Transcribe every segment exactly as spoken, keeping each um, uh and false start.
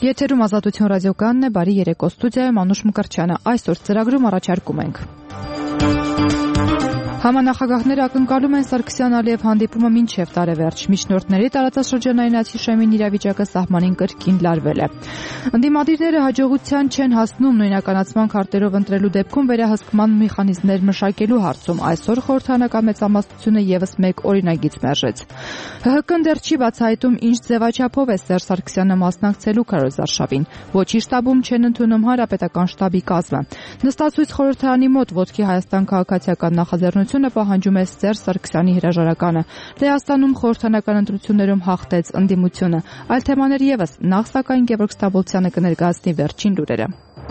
Եթերում Ազատություն ռադիոկայանն է, բարի երեկո, ստուդիայում Անուշ Մկրտչյանը։ Այսօր ծրագրում առաջարկում ենք. Համանախագահները ակնկալում են Սարգսյան-Ալիև հանդիպումը մինչև տարեվերջ։ Միջնորդների տարածաշրջանային աթիշեմին իրավիճակը սահմանին կրկին լարվել է։ Ընդդիմադիրները հաջողության չեն հասնում նույնականացման քարտերով ընտրելու դեպքում վերահսկման մեխանիզմներ մշակելու հարցում։ Այսօր խորհրդանական մեծամասնությունը եւս մեկ օրինագիծ մերժեց։ ՀՀԿ-ն դեռ չի բացահայտում ինչ ձևաչափով է Սերժ Սարգսյանը մասնակցելու քարոզարշավին։ Ոչի շտաբում չեն ընդունում հանրապետական շտաբի կազմը։ Նստածույց խորհրդարանի մոտ ոտքի Հայաստան քաղաքացիական նախաձեռնությունը պահանջում է Սերժ Սարգսյանի հրաժարականը։ Լեհաստանում խորհրդանական ընտրություններում հաղթեց ընդդիմությունը։ Այլ թեմաներ եւս, նախ սակայն Գևորգ Ստաբոլցյանը կներկայացնի վերջին լուրերը։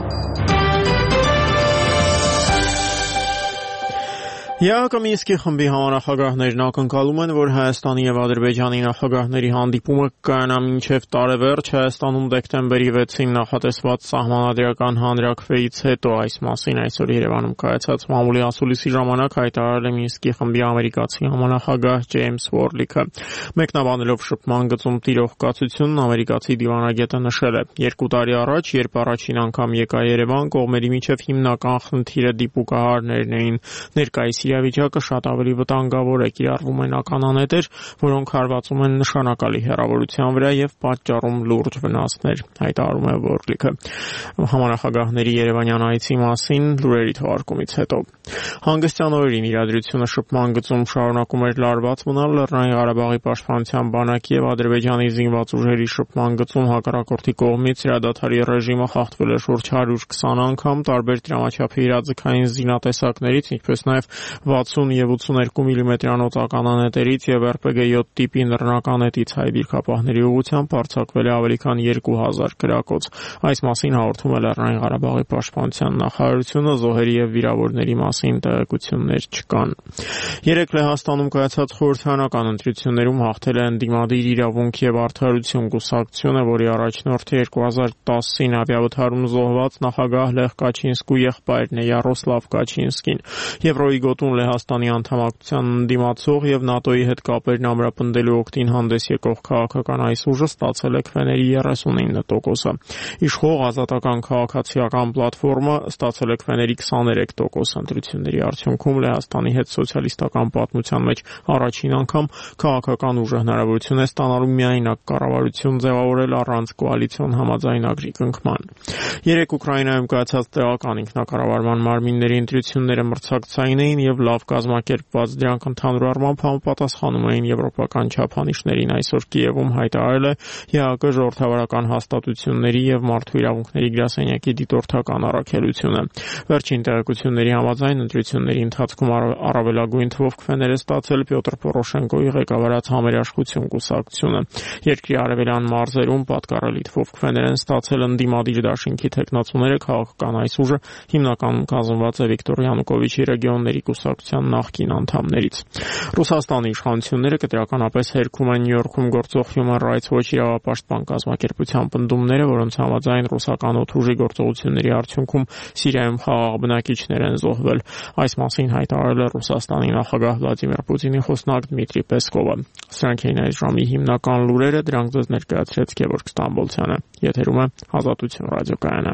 ԵԱՀԿ Մինսկի խմբի համանախագահներն ակնկալում են, որ Հայաստանի եւ Ադրբեջանի նախագահների հանդիպումը կայանա մինչեւ տարեվերջ։ Հայաստանում դեկտեմբերի վեցին նախատեսված սահմանադրական հանրաքվեից հետո այս մասին այսօր Երևանում կայացած մամուլի ասուլիսի ժամանակ հայտարարել է Մինսկի խմբի ամերիկացի համանախագահ Ջեյմս Վորլիքը։ Մեկնաբանելով շփման գծում տիրող կացությունն ամերիկացի դիվանագետը նշել է. «Երկու տարի առաջ, երբ առաջին անգամ եկա Երևան, կողմերի միջև հիմնական խնդիրը դիպուկահարներն էին։ Ներկայիս իրավիճակը շատ ավելի վտանգավոր է, կիրառվում են ականանետեր, որոնք հարվածում են նշանակալի հեռավորության վրա եւ պատճառում լուրջ վնասներ», հայտարարում է Վորլիքը համանախագահների Երևանյան այցի մասին լուրերի թողարկումից հետո։ Հանգստյան օրերին իրադրությունը շփման գծում շարունակում էր լարված մնալ։ Լեռնային Ղարաբաղի պաշտպանության բանակի եւ Ադրբեջանի զինված ուժերի շփման գծում հակառակորդի կողմից հրադադարի ռեժիմը խախտվել է շուրջ հարյուր քսան անգամ, տարբեր դրամաչափի իրազեկային զինատեսակներից, ինչպես նաեւ վաթսուն եւ ութսուներկու միլիմետրանոց ականանետերից եւ եր պե գե յոթ տիպի նռնականետից հայ դիրքապահների ուղղությամբ արձակվել է ավելի քան երկու հազար գրակոց։ Այս մասին հաղորդում է Լեռնային Ղարաբաղի պաշտպանության նախարարությունը, զոհերի եւ վիրավորների մասին տեղեկություններ չկան։ Երեկ Լեհաստանում կայացած խորհրդարանական ընտրություններում հաղթել է ընդդիմադիր իրավունք եւ արդարություն կուսակցությունը, որի առաջնորդը երկու հազար տասին ավիավթարում զոհված նախագահ Լեխ Կաչինսկու եղբայրն է Յարոսլավ Կաչինսկին։ Եվրոյի գոտուն Լեհաստանի անդամակցության ընդդիմացող եւ ՆԱՏՕ-ի հետ կապերն ամրապնդելու օգտին հանդես եկող քաղաքական այս ուժը ստացել է քվեների երեսունինը տոկոսը։ Իշխող Ազատական քաղաքացիական պլատֆորմը ստացել է քվեների քսաներեք տոկոս։ Ընտրությունների արդյունքում Լեհաստանի հետ սոցիալիստական պատմության մեջ առաջին անգամ քաղաքական ուժը հնարավորություն է ստանալու միայնակ կառավարություն ձևավորել առանց կոալիցիոն համաձայնագրի կնքման։ Երեք Ուկրաինայում կայացած տեղական ինքնակառավարման մարմինների ընտրությունները մրցակցային էին եւ լավ կազմակերպված, դրանք ընդհանուր առմամբ համապատասխանում էին եվրոպական չափանիշներին։ Այսօր Կիևում հայտարարել է ԵԱՀԿ ժողովրդավարական հաստատությունների եւ մարդու իրավունքների գրասենյակի դիտորդական առաքելությունը։ Վերջին տեղեկությունների համաձայն ընտրությունների ընթացքում առավելագույն թվով քվեներ է ստացել Պյոտր Պորոշենկոյի ղեկավարած Համերաշխություն կուսակցությունը։ Երկրի արևելյան մարզերում պատկառելի թվով քվեներ են ստացել ընդդիմադիր դաշինքի թեկնածուները։ Քաղաքական այս ուժը հիմնականում կազմված է Վիկտոր Յանուկովիչի ռեգիոնների կուսակցության նախկին անդամներից։ Ռուսաստանի իշխանությունները կտրականապես հերքում են Նյու Յորքում գործող Human Rights Watch իրավապաշտպան կազմակերպության պնդումները, որոնց համաձայն ռուսական օդուժի գործողությունների արդյունքում Սիրիայում խաղաղ բնակիչներ են զոհվել։ Այս մասին հայտարարել է Ռուսաստանի նախագահ Վլադիմիր Պուտինի խոսնակ Դմիտրի Պեսկովը։ Սրանք էին այս ժամի հիմնական լուրերը, դրանք ձեզ ներկայացրեց Գևորգ Ստամբոլցյանը։ Եթերում է Ազատություն ռադիոկայանը։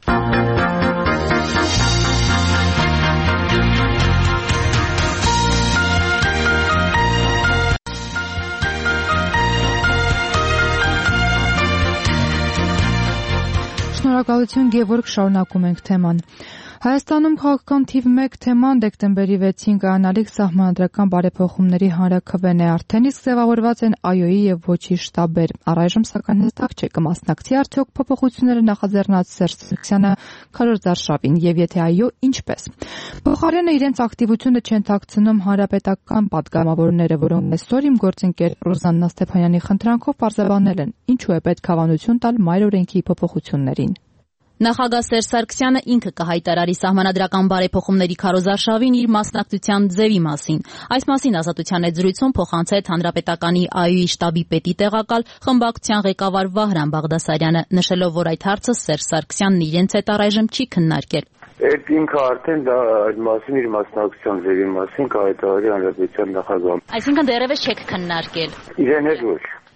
Շնորհակալություն Գևորգ, շարունակում ենք թեման։ Հայաստանում քաղաքական թիվ մեկ թեման դեկտեմբերի վեցին կայանալիք սահմանադրական բարեփոխումների հանրաքվեն է, արդեն իսկ ձևավորված են ԱՅՈ-ի եւ Ոչի շտաբեր։ Առայժմ սակայն հստակ չէ կմասնակցի արդյոք փոփոխությունները նախաձեռնած Սերժ Սարգսյանը քարոզարշավին եւ եթե այո, ինչպես։ Փոխարենը իրենց ակտիվությունը չեն թաքցնում հանրապետական պատգամավորները, որոնք այսօր իմ գործընկեր Ռոզաննա Ստեփանյանի խնդրանքով պարզաբանել են, ինչու է պետք հավանություն տալ մայր օրենքի փոփոխություններին։ Նախագահ Սերժ Սարգսյանը ինքը կհայտարարի սահմանադրական բարեփոխումների քարոզարշավին իր մասնակցության ձևի մասին։ Այս մասին Ազատության հետ զրույցում փոխանցեց Հանրապետականի ԱՅՈ-ի շտաբի պետի տեղակալ խմբակցության ղեկավար Վահրամ Բաղդասարյանը, նշելով, որ այդ հարցը Սերժ Սարգսյանն իրենց հետ առայժմ չի քննարկել։ Այդ ինքը արդեն դա այդ մասին իր մասնակցության ձևի մասին կհայտարարի Հանրապետության նախագահը։ Այսինքն դեռևս չեք քննարկել։ Իրեն հետ ոչ։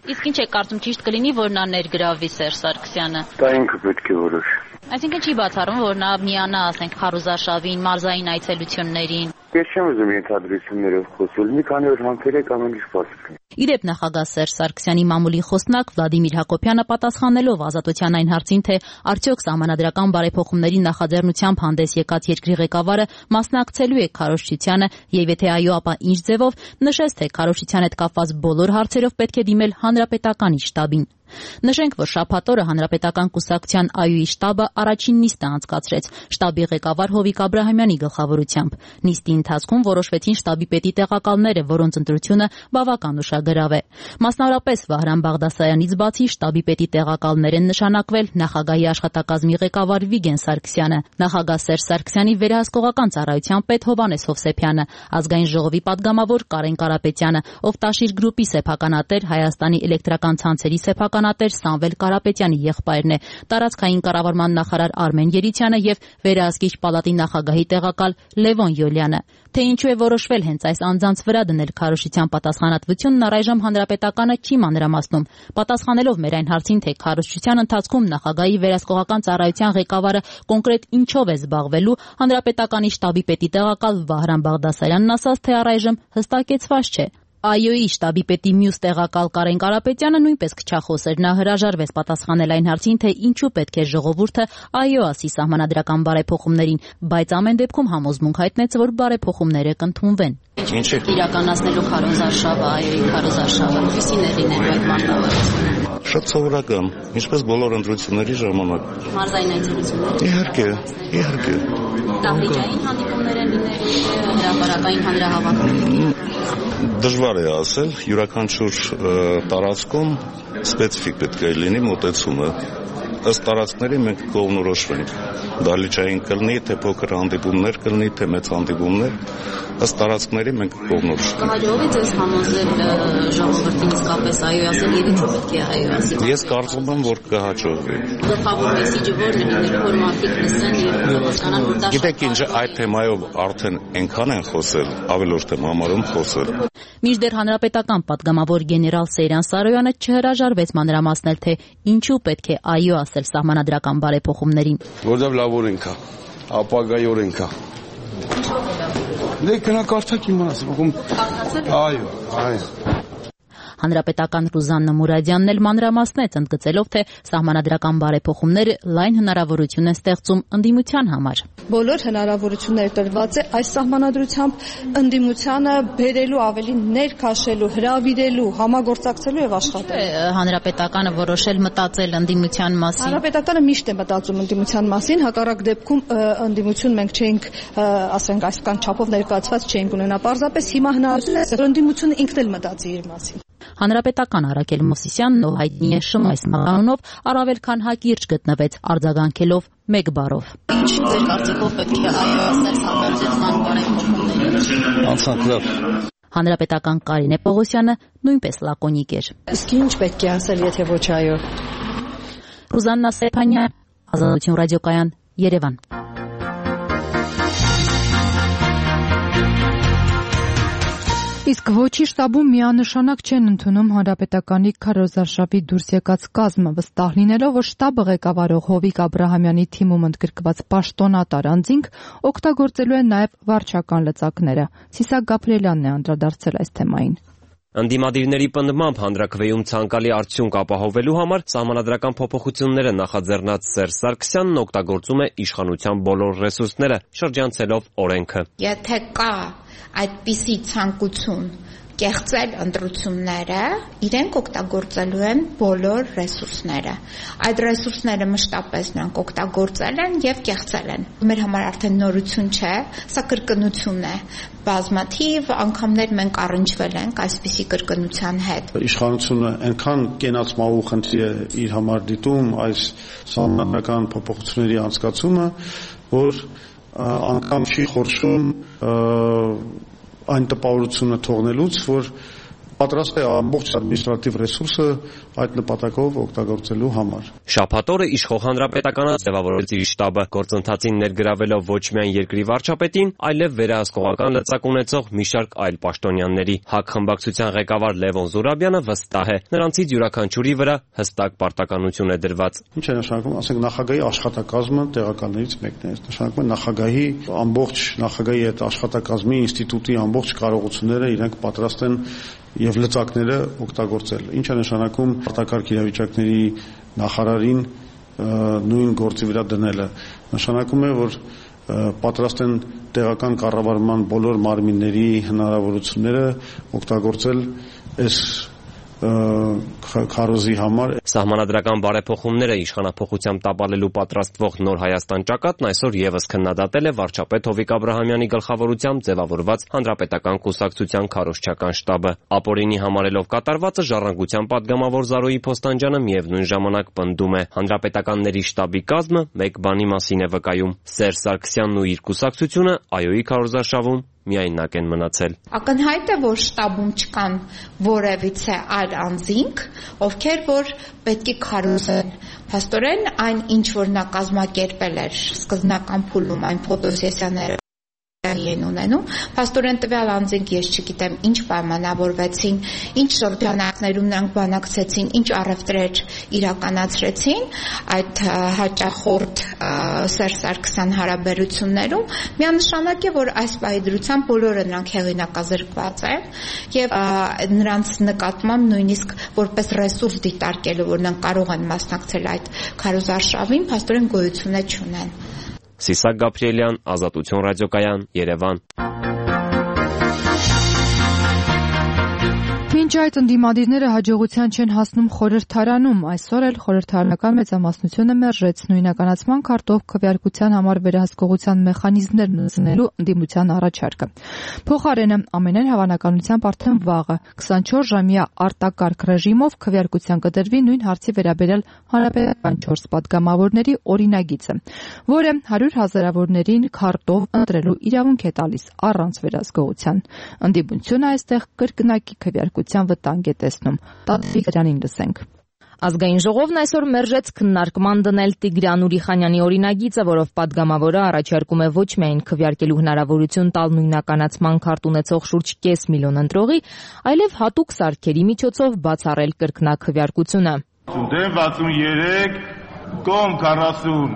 Իսկ ինչ է կարծում, ճիշտ կլինի, որ նա ներգրավվի Սերժ Սարգսյանը։ Դա ինքը պետք է որոշի։ Այսինքն չի բացառում, որ նա միանա, ասենք, քարոզարշավին, մարզային այցելություններին։ Ես չեմ ուզում ենթադրություններով խոսել, մի քանի օր համբերեք ամեն ինչ բաց կլինի։ Իրեւ նախագահ Սերժ Սարգսյանի մամուլի խոսնակ Վլադիմիր Հակոբյանը պատասխանելով Ազատության այն հարցին, թե արդյոք սահմանադրական բարեփոխումների նախաձեռնությամբ հանդես եկած երկրի ղեկավարը մասնակցելու է քարոզչությանը եւ եթե այո, ապա ինչ ձևով, նշեց, թե քարոզչության հետ կապված բոլոր հարցերով պետք է դիմել հանրապետականի շտաբին։ Նշենք, որ շաբաթ օրը Հանրապետական կուսակցության ԱՅՈ-ի շտաբը առաջին նիստը անցկացրեց շտաբի ղեկավար Հովիկ Աբրահամյանի գլխավորությամբ։ Նիստի ընթացքում որոշվեցին շտաբի պետի տեղակալները, որոնց ընտրությունը բավական ուշագրավ է։ Մասնավորապես Վահրամ Բաղդասարյանից բացի շտաբի պետի տեղակալներ են նշանակվել նախագահի աշխատակազմի ղեկավար Վիգեն Սարգսյանը, նախագահ Սերժ Սարգսյանի վերահսկողական ծառայության պետ Հովհաննես Հովսեփյանը, ազգային ժողովի պատգամավոր Կարեն Կարապետյանը, Օգտաշիր գրուպի սեփականատեր Հայաստանի էլեկտրական ցանցերի սեփական Տեր Սամվել Կարապետյանի եղբայրն է, տարածքային կառավարման նախարար Արմեն Երիցյանը եւ վերահսկիչ պալատի նախագահի տեղակալ Լևոն Յոլյանը։ Թե ինչու է որոշվել հենց այս անձանց վրա դնել քարոզչության պատասխանատվությունն, առայժմ հանրապետականը չի մանրամասնում։ Պատասխանելով մեր այն հարցին, թե քարոզչության ընթացքում նախագահի վերահսկողական ծառայության ղեկավարը կոնկրետ ինչով է զբաղվելու, հանրապետականի շտաբի պետի տեղակալ Վահրամ Բաղդասարյանն ասաց, թե առայժմ հստակեցված չէ։ ԱՅՈ-ի շտաբի պետի մյուս տեղակալ Կարեն Կարապետյանը նույնպես քչախոս էր, նա հրաժարվեց պատասխանել այն հարցին, թե ինչու պետք է ժողովուրդը այո ասի սահմանադրական բարեփոխումներին, բայց ամեն դեպքում համոզմունք հայտնեց, որ բարեփոխումները կընդունվեն։ Ինչ է իրականացնելու քարոզարշավը, ԱՅՈ-ի քարոզարշավը, ինչի՞ն է լինելու այդ մարտավարությունը։ Շատ սովորական, ինչպես բոլոր ընտրությունների ժամանակ։ Մարզային այցելությունները։ Իհարկե, իհարկե։ Դահլիճային հանդիպումներ են լինելու, հրապարակային հանրահավաքներ։ Դժվար է ասել, յուրաքանչյուր տարածքում սպეციფიկ պետք է լինի մոտեցումը։ Ըստ տարածքների մենք կողմնորոշվենք։ Դահլիճային կլինի, թե փոքր հանդիպումներ կլինի, թե մեծ հանդիպումներ, ըստ տարածքների մենք կողմնորոշվենք։ Կհաջողվի ձեզ համոզել ժողովրդին իսկապես այո ասել եւ ինչու պետք է այո ասի։ Ես կարծում եմ, որ կհաջողվի։ Գլխավոր մեսիջը որն է լինելու, որ մարդիկ լսեն եւ հասկանան, որ դա։ Գիտեք ինչ, այդ թեմայով արդեն այնքան են խոսել, ավելորդ եմ համարում խոսել։ Մինչդեռ հանրապետական պատգամավոր գեներալ Սեյրան Սարոյանը չհրաժարվեց մանրամասնել, թե ինչու պետք է այո ասել սահմանադրական բարեփոխումներին։ Որտեղ լավ օրենք է, ապագայի օրենք է։ Դե կնակարդակ իմանաս, այո, այո։ Հանրապետական Ռուզաննա Մուրադյանն էլ մանրամասնեց, ընդգծելով, թե սահմանադրական բարեփոխումները լայն հնարավորություն են ստեղծում ընդդիմության համար։ Բոլոր հնարավորությունները տրված է այս սահմանադրությամբ ընդդիմությանը բերելու, ավելի ներքաշելու, հրավիրելու, համագործակցելու եւ աշխատելու։ Հանրապետականը որոշել մտածել ընդդիմության մասին։ Հանրապետականը միշտ է մտածում ընդդիմության մասին, հակառակ դեպքում ընդդիմություն մենք չէինք, ասենք, այսքան չափով ներկայացված չէինք ունենա։ Պարզապես հիմա հնարավորություն է ընդդիմությունը ինքն էլ մտածի իր մասին։ Հանրապետական Արաքել Մոսիսյանն ով հայտնի է Շմայս մականունով, առավել քան հակիրճ գտնվեց արձագանքելով մեկ բառով։ Ինչ ձեր կարծիքով պետք է այո ասել սահմանադրական բարեփոխումներին։ Անցանքներ։ Հանրապետական Կարինե Պողոսյանը նույնպես լակոնիկ էր։ Իսկ ինչ պետք է ասել, եթե ոչ այո։ Ռուզաննա Սեփանյան, Ազատություն ռադիոկայան, Երևան։ Իսկ ոչի շտաբում միանշանակ չեն ընդունում հանրապետականի քարոզարշավի դուրս եկած կազմը, վստահ լինելով, որ շտաբը ղեկավարող Հովիկ Աբրահամյանի թիմում ընդգրկված պաշտոնատար անձինք օգտագործելու են նաև վարչական լծակները։ Սիսակ Գաբրիելյանն է անդրադարձել այս թեմային։ Ընդդիմադիրների պնդմամբ հանրաքվեում ցանկալի արդյունք ապահովելու համար սահմանադրական փոփոխությունները նախաձեռնած Սերժ Սարգսյանն օգտագործում է իշխանության բոլոր ռեսուրսները, շրջանցելով օրենքը։ Եթե կա այդպիսի ցանկություն կեղծել ընտրությունները, իրենք օգտագործելու են բոլոր ռեսուրսները։ Այդ ռեսուրսները մշտապես նրանք օգտագործել են եւ կեղծել են։ Մեր համար արդեն նորություն չէ, սա կրկնություն է։ Բազմաթիվ անգամներ մենք առնչվել ենք այսպիսի կրկնության հետ։ Իշխանությունը այնքան կենացմավու խնդիր է իր համար դիտում այս սահմանադրական փոփոխությունների անցկացումը, որ անգամ չի խորշում այն տպավորությունը թողնելուց, որ պատրաստ է ամբողջ ադմինիստրատիվ ռեսուրսը այդ նպատակով օգտագործելու համար։ Շաբաթ օրը իշխող հանրապետականը ձևավորեց իր շտաբը, գործընթացին ներգրավելով ոչ միայն երկրի վարչապետին, այլև վերահսկողական լծակ ունեցող մի շարք այլ պաշտոնյաների։ ՀԱԿ խմբակցության ղեկավար Լևոն Զուրաբյանը վստահ է, նրանցից յուրաքանչյուրի վրա հստակ պարտականություն է դրված։ Ինչ է նշանակում, ասենք նախագահի աշխատակազմը տեղականներից մեկն է, նշանակում է նախագահի ամբողջ նախագահի այդ աշխատակազմի ինստիտուտի ամբողջ կարողությունները իրենք պատրաստ են եւ լծակները օգտագործել։ Ինչ է նշանակում արտակարգ իրավիճակների նախարարին նույն գործի վրա դնելը։ Նշանակում է, որ պատրաստ են տեղական կառավարման բոլոր մարմինների հնարավորությունները օգտագործել այս քարոզի համար։ Սահմանադրական բարեփոխումները իշխանափոխությամբ տապալելու պատրաստվող Նոր Հայաստան ճակատն այսօր եւս քննադատել է վարչապետ Հովիկ Աբրահամյանի գլխավորությամբ ձևավորված հանրապետական կուսակցության քարոզչական շտաբը։ Ապօրինի համարելով կատարվածը ժառանգության падգամավոր Զարոյի Փոստանջյանը միևնույն ժամանակ պնդում է, հանրապետականների շտաբի կազմը մեկ բանի մասին է վկայում՝ Սերժ Սարգսյանն ու իր կուսակցությունը ԱՅՈ-ի քարոզարշավում միայնակ են մնացել։ Ակնհայտ է, որ շտաբում չկան որևիցե այլ անձինք, ովքեր որ պետք է քարոզեն։ Փաստորեն այն ինչ որ նա կազմակերպել էր սկզբնական փուլում, այն ֆոտոսեսիաները են ունենում, փաստորեն տվյալ անձինք ես չգիտեմ ինչ պայմանավորվեցին, ինչ շրջանակներում նրանք բանակցեցին, ինչ առևտրեր իրականացրեցին այդ հաճախորդ Սերժ Սարգսյան հարաբերություններում, միանշանակ է, որ այս պահի դրությամբ բոլորը նրանք հեղինակազրկված են եւ նրանց նկատմամբ նույնիսկ որպես ռեսուրս դիտարկելու, որ նրանք կարող են մասնակցել այդ քարոզարշավին, փաստորեն գոյություն չունեն։ Սիսակ Գաբրիելյան, Ազատություն ռադիոկայան, Երևան։ Մինչ այդ ընդդիմադիրները հաջողության չեն հասնում խորհրդարանում, այսօր էլ խորհրդարանական մեծամասնությունը մերժեց նույնականացման քարտով քվեարկության համար վերահսկողության մեխանիզմներ նզնելու ընդդիմության առաջարկը։ Փոխարենը ամենայն հավանականությամբ արդեն վաղը քսանչորս ժամյա արտակարգ ռեժիմով քվեարկության կդրվի նույն հարցի վերաբերյալ հանրապետական չորս պատգամավորների օրինագիծը, որը հարյուր հազարավորներին քարտով ընտրելու իրավունք է տալիս առանց վերահսկողության։ Ընդդիմությունը այստեղ կրկնակի քվեարկության վտանգ է տեսնում։ Տատվի Գրանին լսենք։ Ազգային ժողովն այսօր մերժեց քննարկման դնել Տիգրան Ուրիխանյանի օրինագիծը, որով падգամավորը առաջարկում է ոչ միայն քվեարկելու հնարավորություն տալ նույնականացման քարտ ունեցող շուրջ կես միլիոն ընտրողի, այլև հատուկ սարքերի միջոցով բացառել կրկնակվեարկությունը։ Դեմ վաթսուններեք, կողմ քառասուն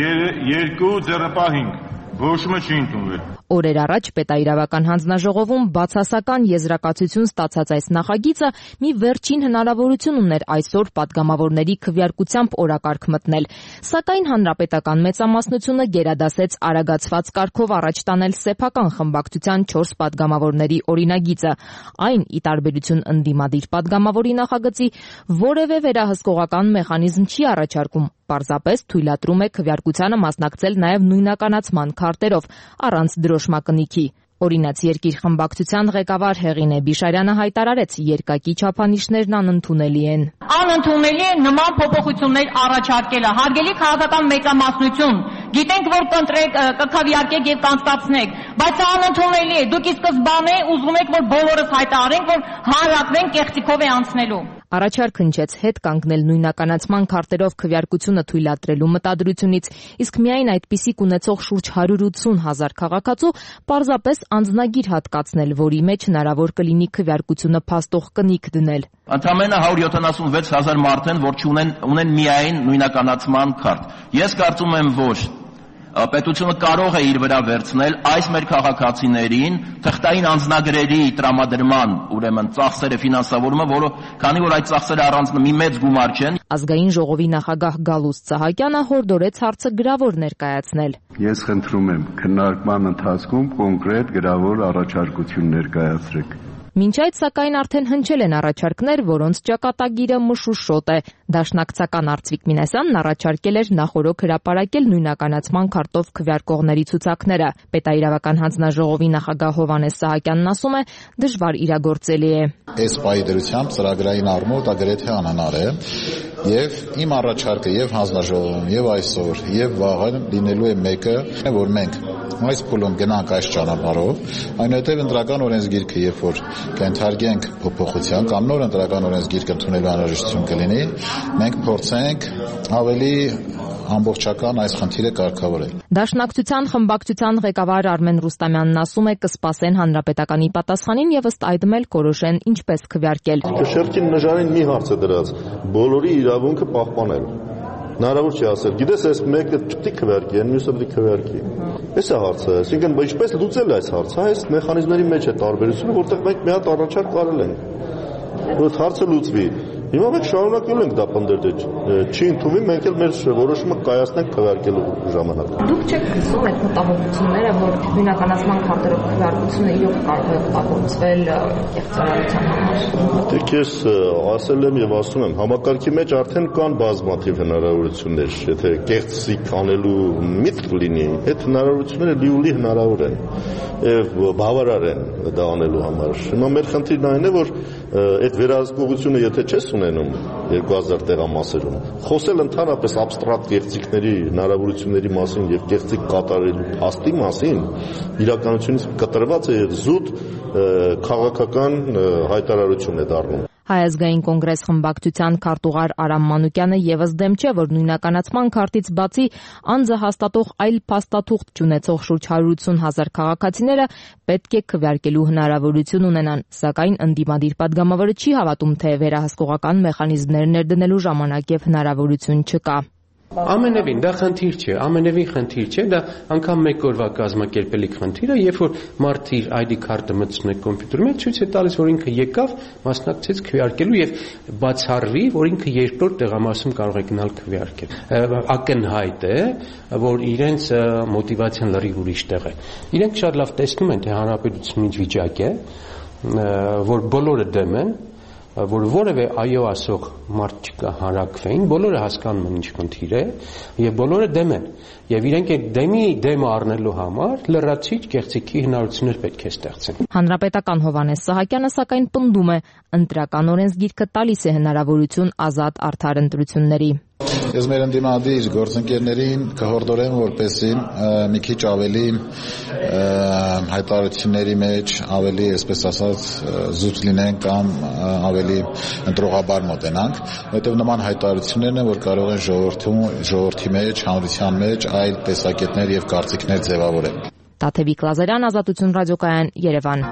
երկու, ձեռնպահ հինգ, որոշումը չի ընդունվել։ Օրեր առաջ պետաիրավական հանձնաժողովում բացասական եզրակացություն ստացած այս նախագիծը մի վերջին հնարավորություն ուներ այսօր падգամավորների քվեարկությամբ օրակարգ մտնել, սակայն հանրապետական մեծամասնությունը գերադասեց արագացված կարգով առաջ տանել սեփական խմբակցության չորս падգամավորների օրինագիծը, այն ի տարբերություն ընդդիմադիր падգամավորի նախագծի որևէ վերահսկողական մեխանիզմ չի առաջարկում, պարզապես թույլատրում է քվեարկությանը մասնակցել նաև նույնականացման քարտերով առանց դրոշմակնիքի։ Օրինաց երկիր խմբակցության ղեկավար Հեղինե Բիշարյանը հայտարարեց, երկակի չափանիշներն անընդունելի են։ Անընդունելի է նման փոփոխություններ առաջարկելը, հարգելի քաղաքական մեծամասնություն, գիտենք, որ կընտրեք, կքվեարկեք եւ կանստացնեք, բայց անընդունելի է։ Դուք ի սկզբանե ուզում եք, որ բոլորս հայտարարենք, որ հանրակրեն կեղծիքով է անցնելու։ Առաջարկ հնչեց հետ կանգնել նույնականացման քարտերով քվեարկությունը թույլատրելու մտադրությունից, իսկ միայն այդպիսիք ունեցող շուրջ հարյուր ութսուն հազար քաղաքացու պարզապես անձնագիր հատկացնել, որի մեջ հնարավոր կլինի քվեարկությունը փաստող կնիկ դնել։ Ընդամենը հարյուր յոթանասունվեց հազար մարդ են, որ չունեն ունեն միայն նույնականացման քարտ։ Ես կարծում եմ ոչ։ Պետությունը կարող է իր վրա վերցնել այս մեր քաղաքացիներին թղթային անձնագրերի տրամադրման, ուրեմն ծախսերը ֆինանսավորումը, որը քանի որ այդ ծախսերը առանց մի մեծ գումար չեն։ Ազգային ժողովի նախագահ Գալուստ Սահակյանը հորդորեց հարցը գրավոր ներկայացնել։ Ես խնդրում եմ քննարկման ընթացքում կոնկրետ գրավոր առաջարկություն ներկայացրեք։ Մինչ այդ, սակայն, արդեն հնչել են առաջարկներ, որոնց ճակատագիրը մշուշոտ է։ Դաշնակցական Արծվիկ Մինասյանն առաջարկել էր նախօրոք հրապարակել նույնականացման քարտով քվեարկողների ցուցակները։ Պետաիրավական հանձնաժողովի նախագահ Հովհաննես Սահակյանն ասում է, դժվար իրագործելի է։ Այս պահի դրությամբ ծրագրային առումով դա գրեթե անհնար է, եւ իմ առաջարկը եւ հանձնաժողովում, եւ այսօր, եւ վաղը լինելու է մեկը, որ մենք այս փուլում գնանք այս ճանապարհով, այնուհետև ընտրական օրենսգիրքը, երբ որ կընթարկենք փոփոխության կամ նոր ընտրական օրենսգիրք ընդունելու անհրաժեշտություն կլինի, մենք փորձենք ավելի ամբողջական այս խնդիրը կարգավորել։ Դաշնակցության խմբակցության ղեկավար Արմեն Ռուստամյանն ասում է կսպասեն հանրապետականի պատասխանին եւ ըստ այդմ էլ կորոշեն ինչպես քվեարկել։ Շերտին նժարին մի հարց է դրած, բոլորի իրավունքը պահպանել։ Հնարավոր չի ասել, գիտես, այս մեկը չպետք է քվեարկի, այն մյուսը պետք է քվեարկի։ Այս է հարցը, այսինքն ինչպես լուծել այս հարցը, այս մեխանիզմների մեջ է տարբերությունը, որտեղ մենք մի հատ առաջարկ արել ենք, որ հարցը լուծվի։ Հիմա մենք շարունակել ենք դա պնդել, չի ընդունվում, մենք էլ մեր որոշումը կայացնենք քվեարկելու ժամանակ։ Դուք չեք գցում այդ մտահոգությունները, որ նույնականացման քարտերով քվեարկությունը իրոք կարող է օգտագործվել կեղծարարության համար։ Դե ես ասել եմ եւ ասում եմ, համակարգի մեջ արդեն կան բազմաթիվ հնարավորություններ, եթե կեղծիկ անելու միտք լինի, այդ հնարավորությունները լիուլի հնարավոր են եւ բավարար են դա անելու համար։ Հիմա մեր խնդիրն այն է, որ այդ վերահսկողությունը եթե չես ունենում երկու հազար տեղամասերում, խոսել ընդհանրապես աբստրակտ կեղծիքների հնարավորությունների մասին եւ կեղծիկ կատարելու փաստի մասին իրականությունից կտրված է եւ զուտ քաղաքական հայտարարություն է դառնում։ Հայ ազգային կոնգրես խմբակցության քարտուղար Արամ Մանուկյանը եւս դեմ չէ, որ նույնականացման քարտից բացի անձը հաստատող այլ փաստաթուղթ չունեցող շուրջ հարյուր ութսուն հազար քաղաքացիները պետք է քվեարկելու հնարավորություն ունենան, սակայն ընդդիմադիր падգամավորը չի հավատում, թե վերահսկողական մեխանիզմներ ներդնելու ժամանակ եւ հնարավորություն չկա։ Ամենևին դա խնդիր չէ, ամենևին խնդիր չէ, դա անգամ մեկ օրվա կազմակերպելիք խնդիր է, երբ որ մարդ իր այ դի քարտը մտցնում է կոմպյուտերի մեջ, ցույց է տալիս, որ ինքը եկավ, մասնակցեց քվեարկելու եւ բացառվի, որ ինքը երկրորդ տեղամասում կարող է գնալ քվեարկել։ Ակնհայտ է, որ իրենց մոտիվացիան լրիվ ուրիշ տեղ է։ Իրենք շատ լավ տեսնում են, թե հանրապետությունն ինչ վիճակ է, որ բոլորը դեմ են, որ որևէ այո ասող մարդ չկա հանրակրվեին, բոլորը հասկանում են ինչ խնդիր է եւ բոլորը դեմ են եւ իրենք այդ դեմի դեմը առնելու համար լրացիչ կեղծիքի հնարավորություններ պետք է ստեղծեն։ Հանրապետական Հովհաննես Սահակյանը սակայն պնդում է, ընտրական օրենսգիրքը տալիս է հնարավորություն ազատ արդար ընտրությունների։ Ես մեր ընդդիմադիր գործընկերներին կհորդորեմ, որպեսզի մի քիչ ավելի հայտարարությունների մեջ ավելի, այսպես ասած, զուտ լինեն կամ ավելի ընտրողաբար մոտենանք, որովհետև նման հայտարարություններն են, որ կարող են ժողովրդում, ժողովրդի մեջ, հանրության մեջ այլ տեսակետներ եւ կարծիքներ ձևավորել։ Տաթևիկ Լազարյան, Ազատություն ռադիոկայան, Երևան։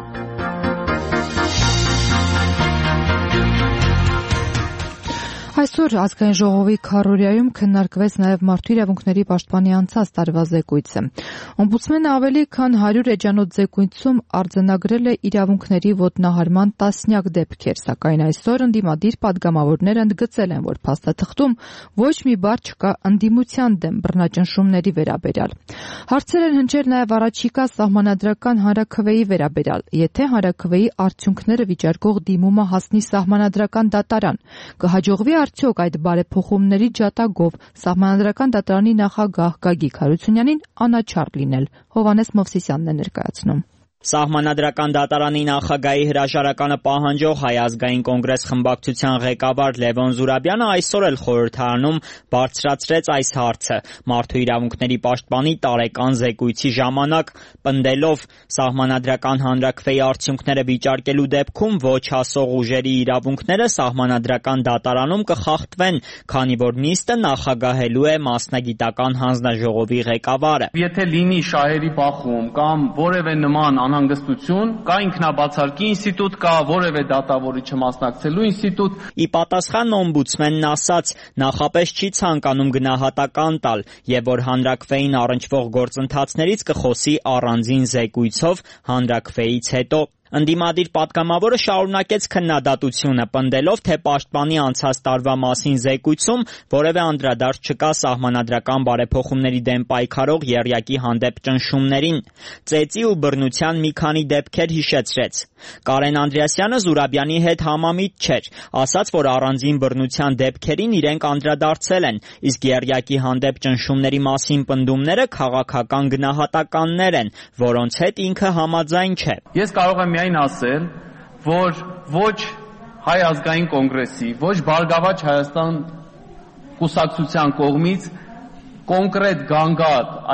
Այսօր ազգային ժողովի քառօրյայում քննարկվեց նաև մարդու իրավունքների պաշտպանի անցած տարվա զեկույցը։ Օմբուդսմենը ավելի քան հարյուր էջանոց զեկույցում արձանագրել է իրավունքների ոտնահարման տասնյակ դեպքեր, սակայն այսօր ընդդիմադիր падգամավորները ընդգծել են, որ փաստաթղթում ոչ մի բառ չկա ընդդիմության դեմ բռնաճնշումների վերաբերյալ։ Հարցեր են հնչել նաև առաջիկա սահմանադրական հանրաքվեի վերաբերյալ։ Եթե հանրաքվեի արդյունքները վիճարկող դիմումը հասնի սահմանադրական դատարան, կհաջողվի արդյոք այդ բարեփոխումների ջատագով սահմանադրական դատարանի նախագահ Գագիկ Հարությունյանին անաչառ լինել։ Հովհաննես Մովսիսյանն է ներկայացնում։ Սահմանադրական դատարանի նախագահի հրաժարականը պահանջող Հայ ազգային կոնգրես խմբակցության ղեկավար Լևոն Զուրաբյանը այսօր էլ խորհրդարանում բարձրացրեց այս հարցը։ Մարդու իրավունքների պաշտպանի տարեկան զեկույցի ժամանակ պնդելով սահմանադրական հանրաքվեի արդյունքները վիճարկելու դեպքում ոչ հասող ուժերի իրավունքները սահմանադրական դատարանում կխախտվեն, քանի որ նիստը նախագահելու է մասնագիտական հանձնաժողովի ղեկավարը։ Եթե լինի շահերի բախում կամ որևէ նման անհանգստություն, կա ինքնաբացարկի ինստիտուտ, կա որևէ դատավորի չմասնակցելու ինստիտուտ։ Ի պատասխան օմբուդսմենն ասաց, նախապես չի ցանկանում գնահատական տալ եւ որ հանրաքվեին առնչվող գործընթացներից կխոսի առանձին զեկույցով հանրաքվեից հետո։ Ընդդիմադիր падգամավորը շարունակեց քննադատությունը, պնդելով, թե պաշտպանի անցած տարվա մասին զեկույցում որևէ անդրադարձ չկա սահմանադրական բարեփոխումների դեմ պայքարող եռյակի հանդեպ ճնշումներին։ Ծեծի ու բռնության մի քանի դեպքեր հիշեցրեց։ Կարեն Անդրեասյանը Զուրաբյանի հետ համամիտ չէր, ասաց, որ առանձին բռնության դեպքերին իրենք անդրադարձել են, իսկ եռյակի հանդեպ ճնշումների մասին պնդումները քաղաքական գնահատականներ են, որոնց հետ ինքը համաձայն չէ։ Ես կարող եմ միայն ասել, որ ոչ Հայ ազգային կոնգրեսի, ոչ Բարգավաճ Հայաստան կուսակցության կողմից կոնկրետ գանգատ այդ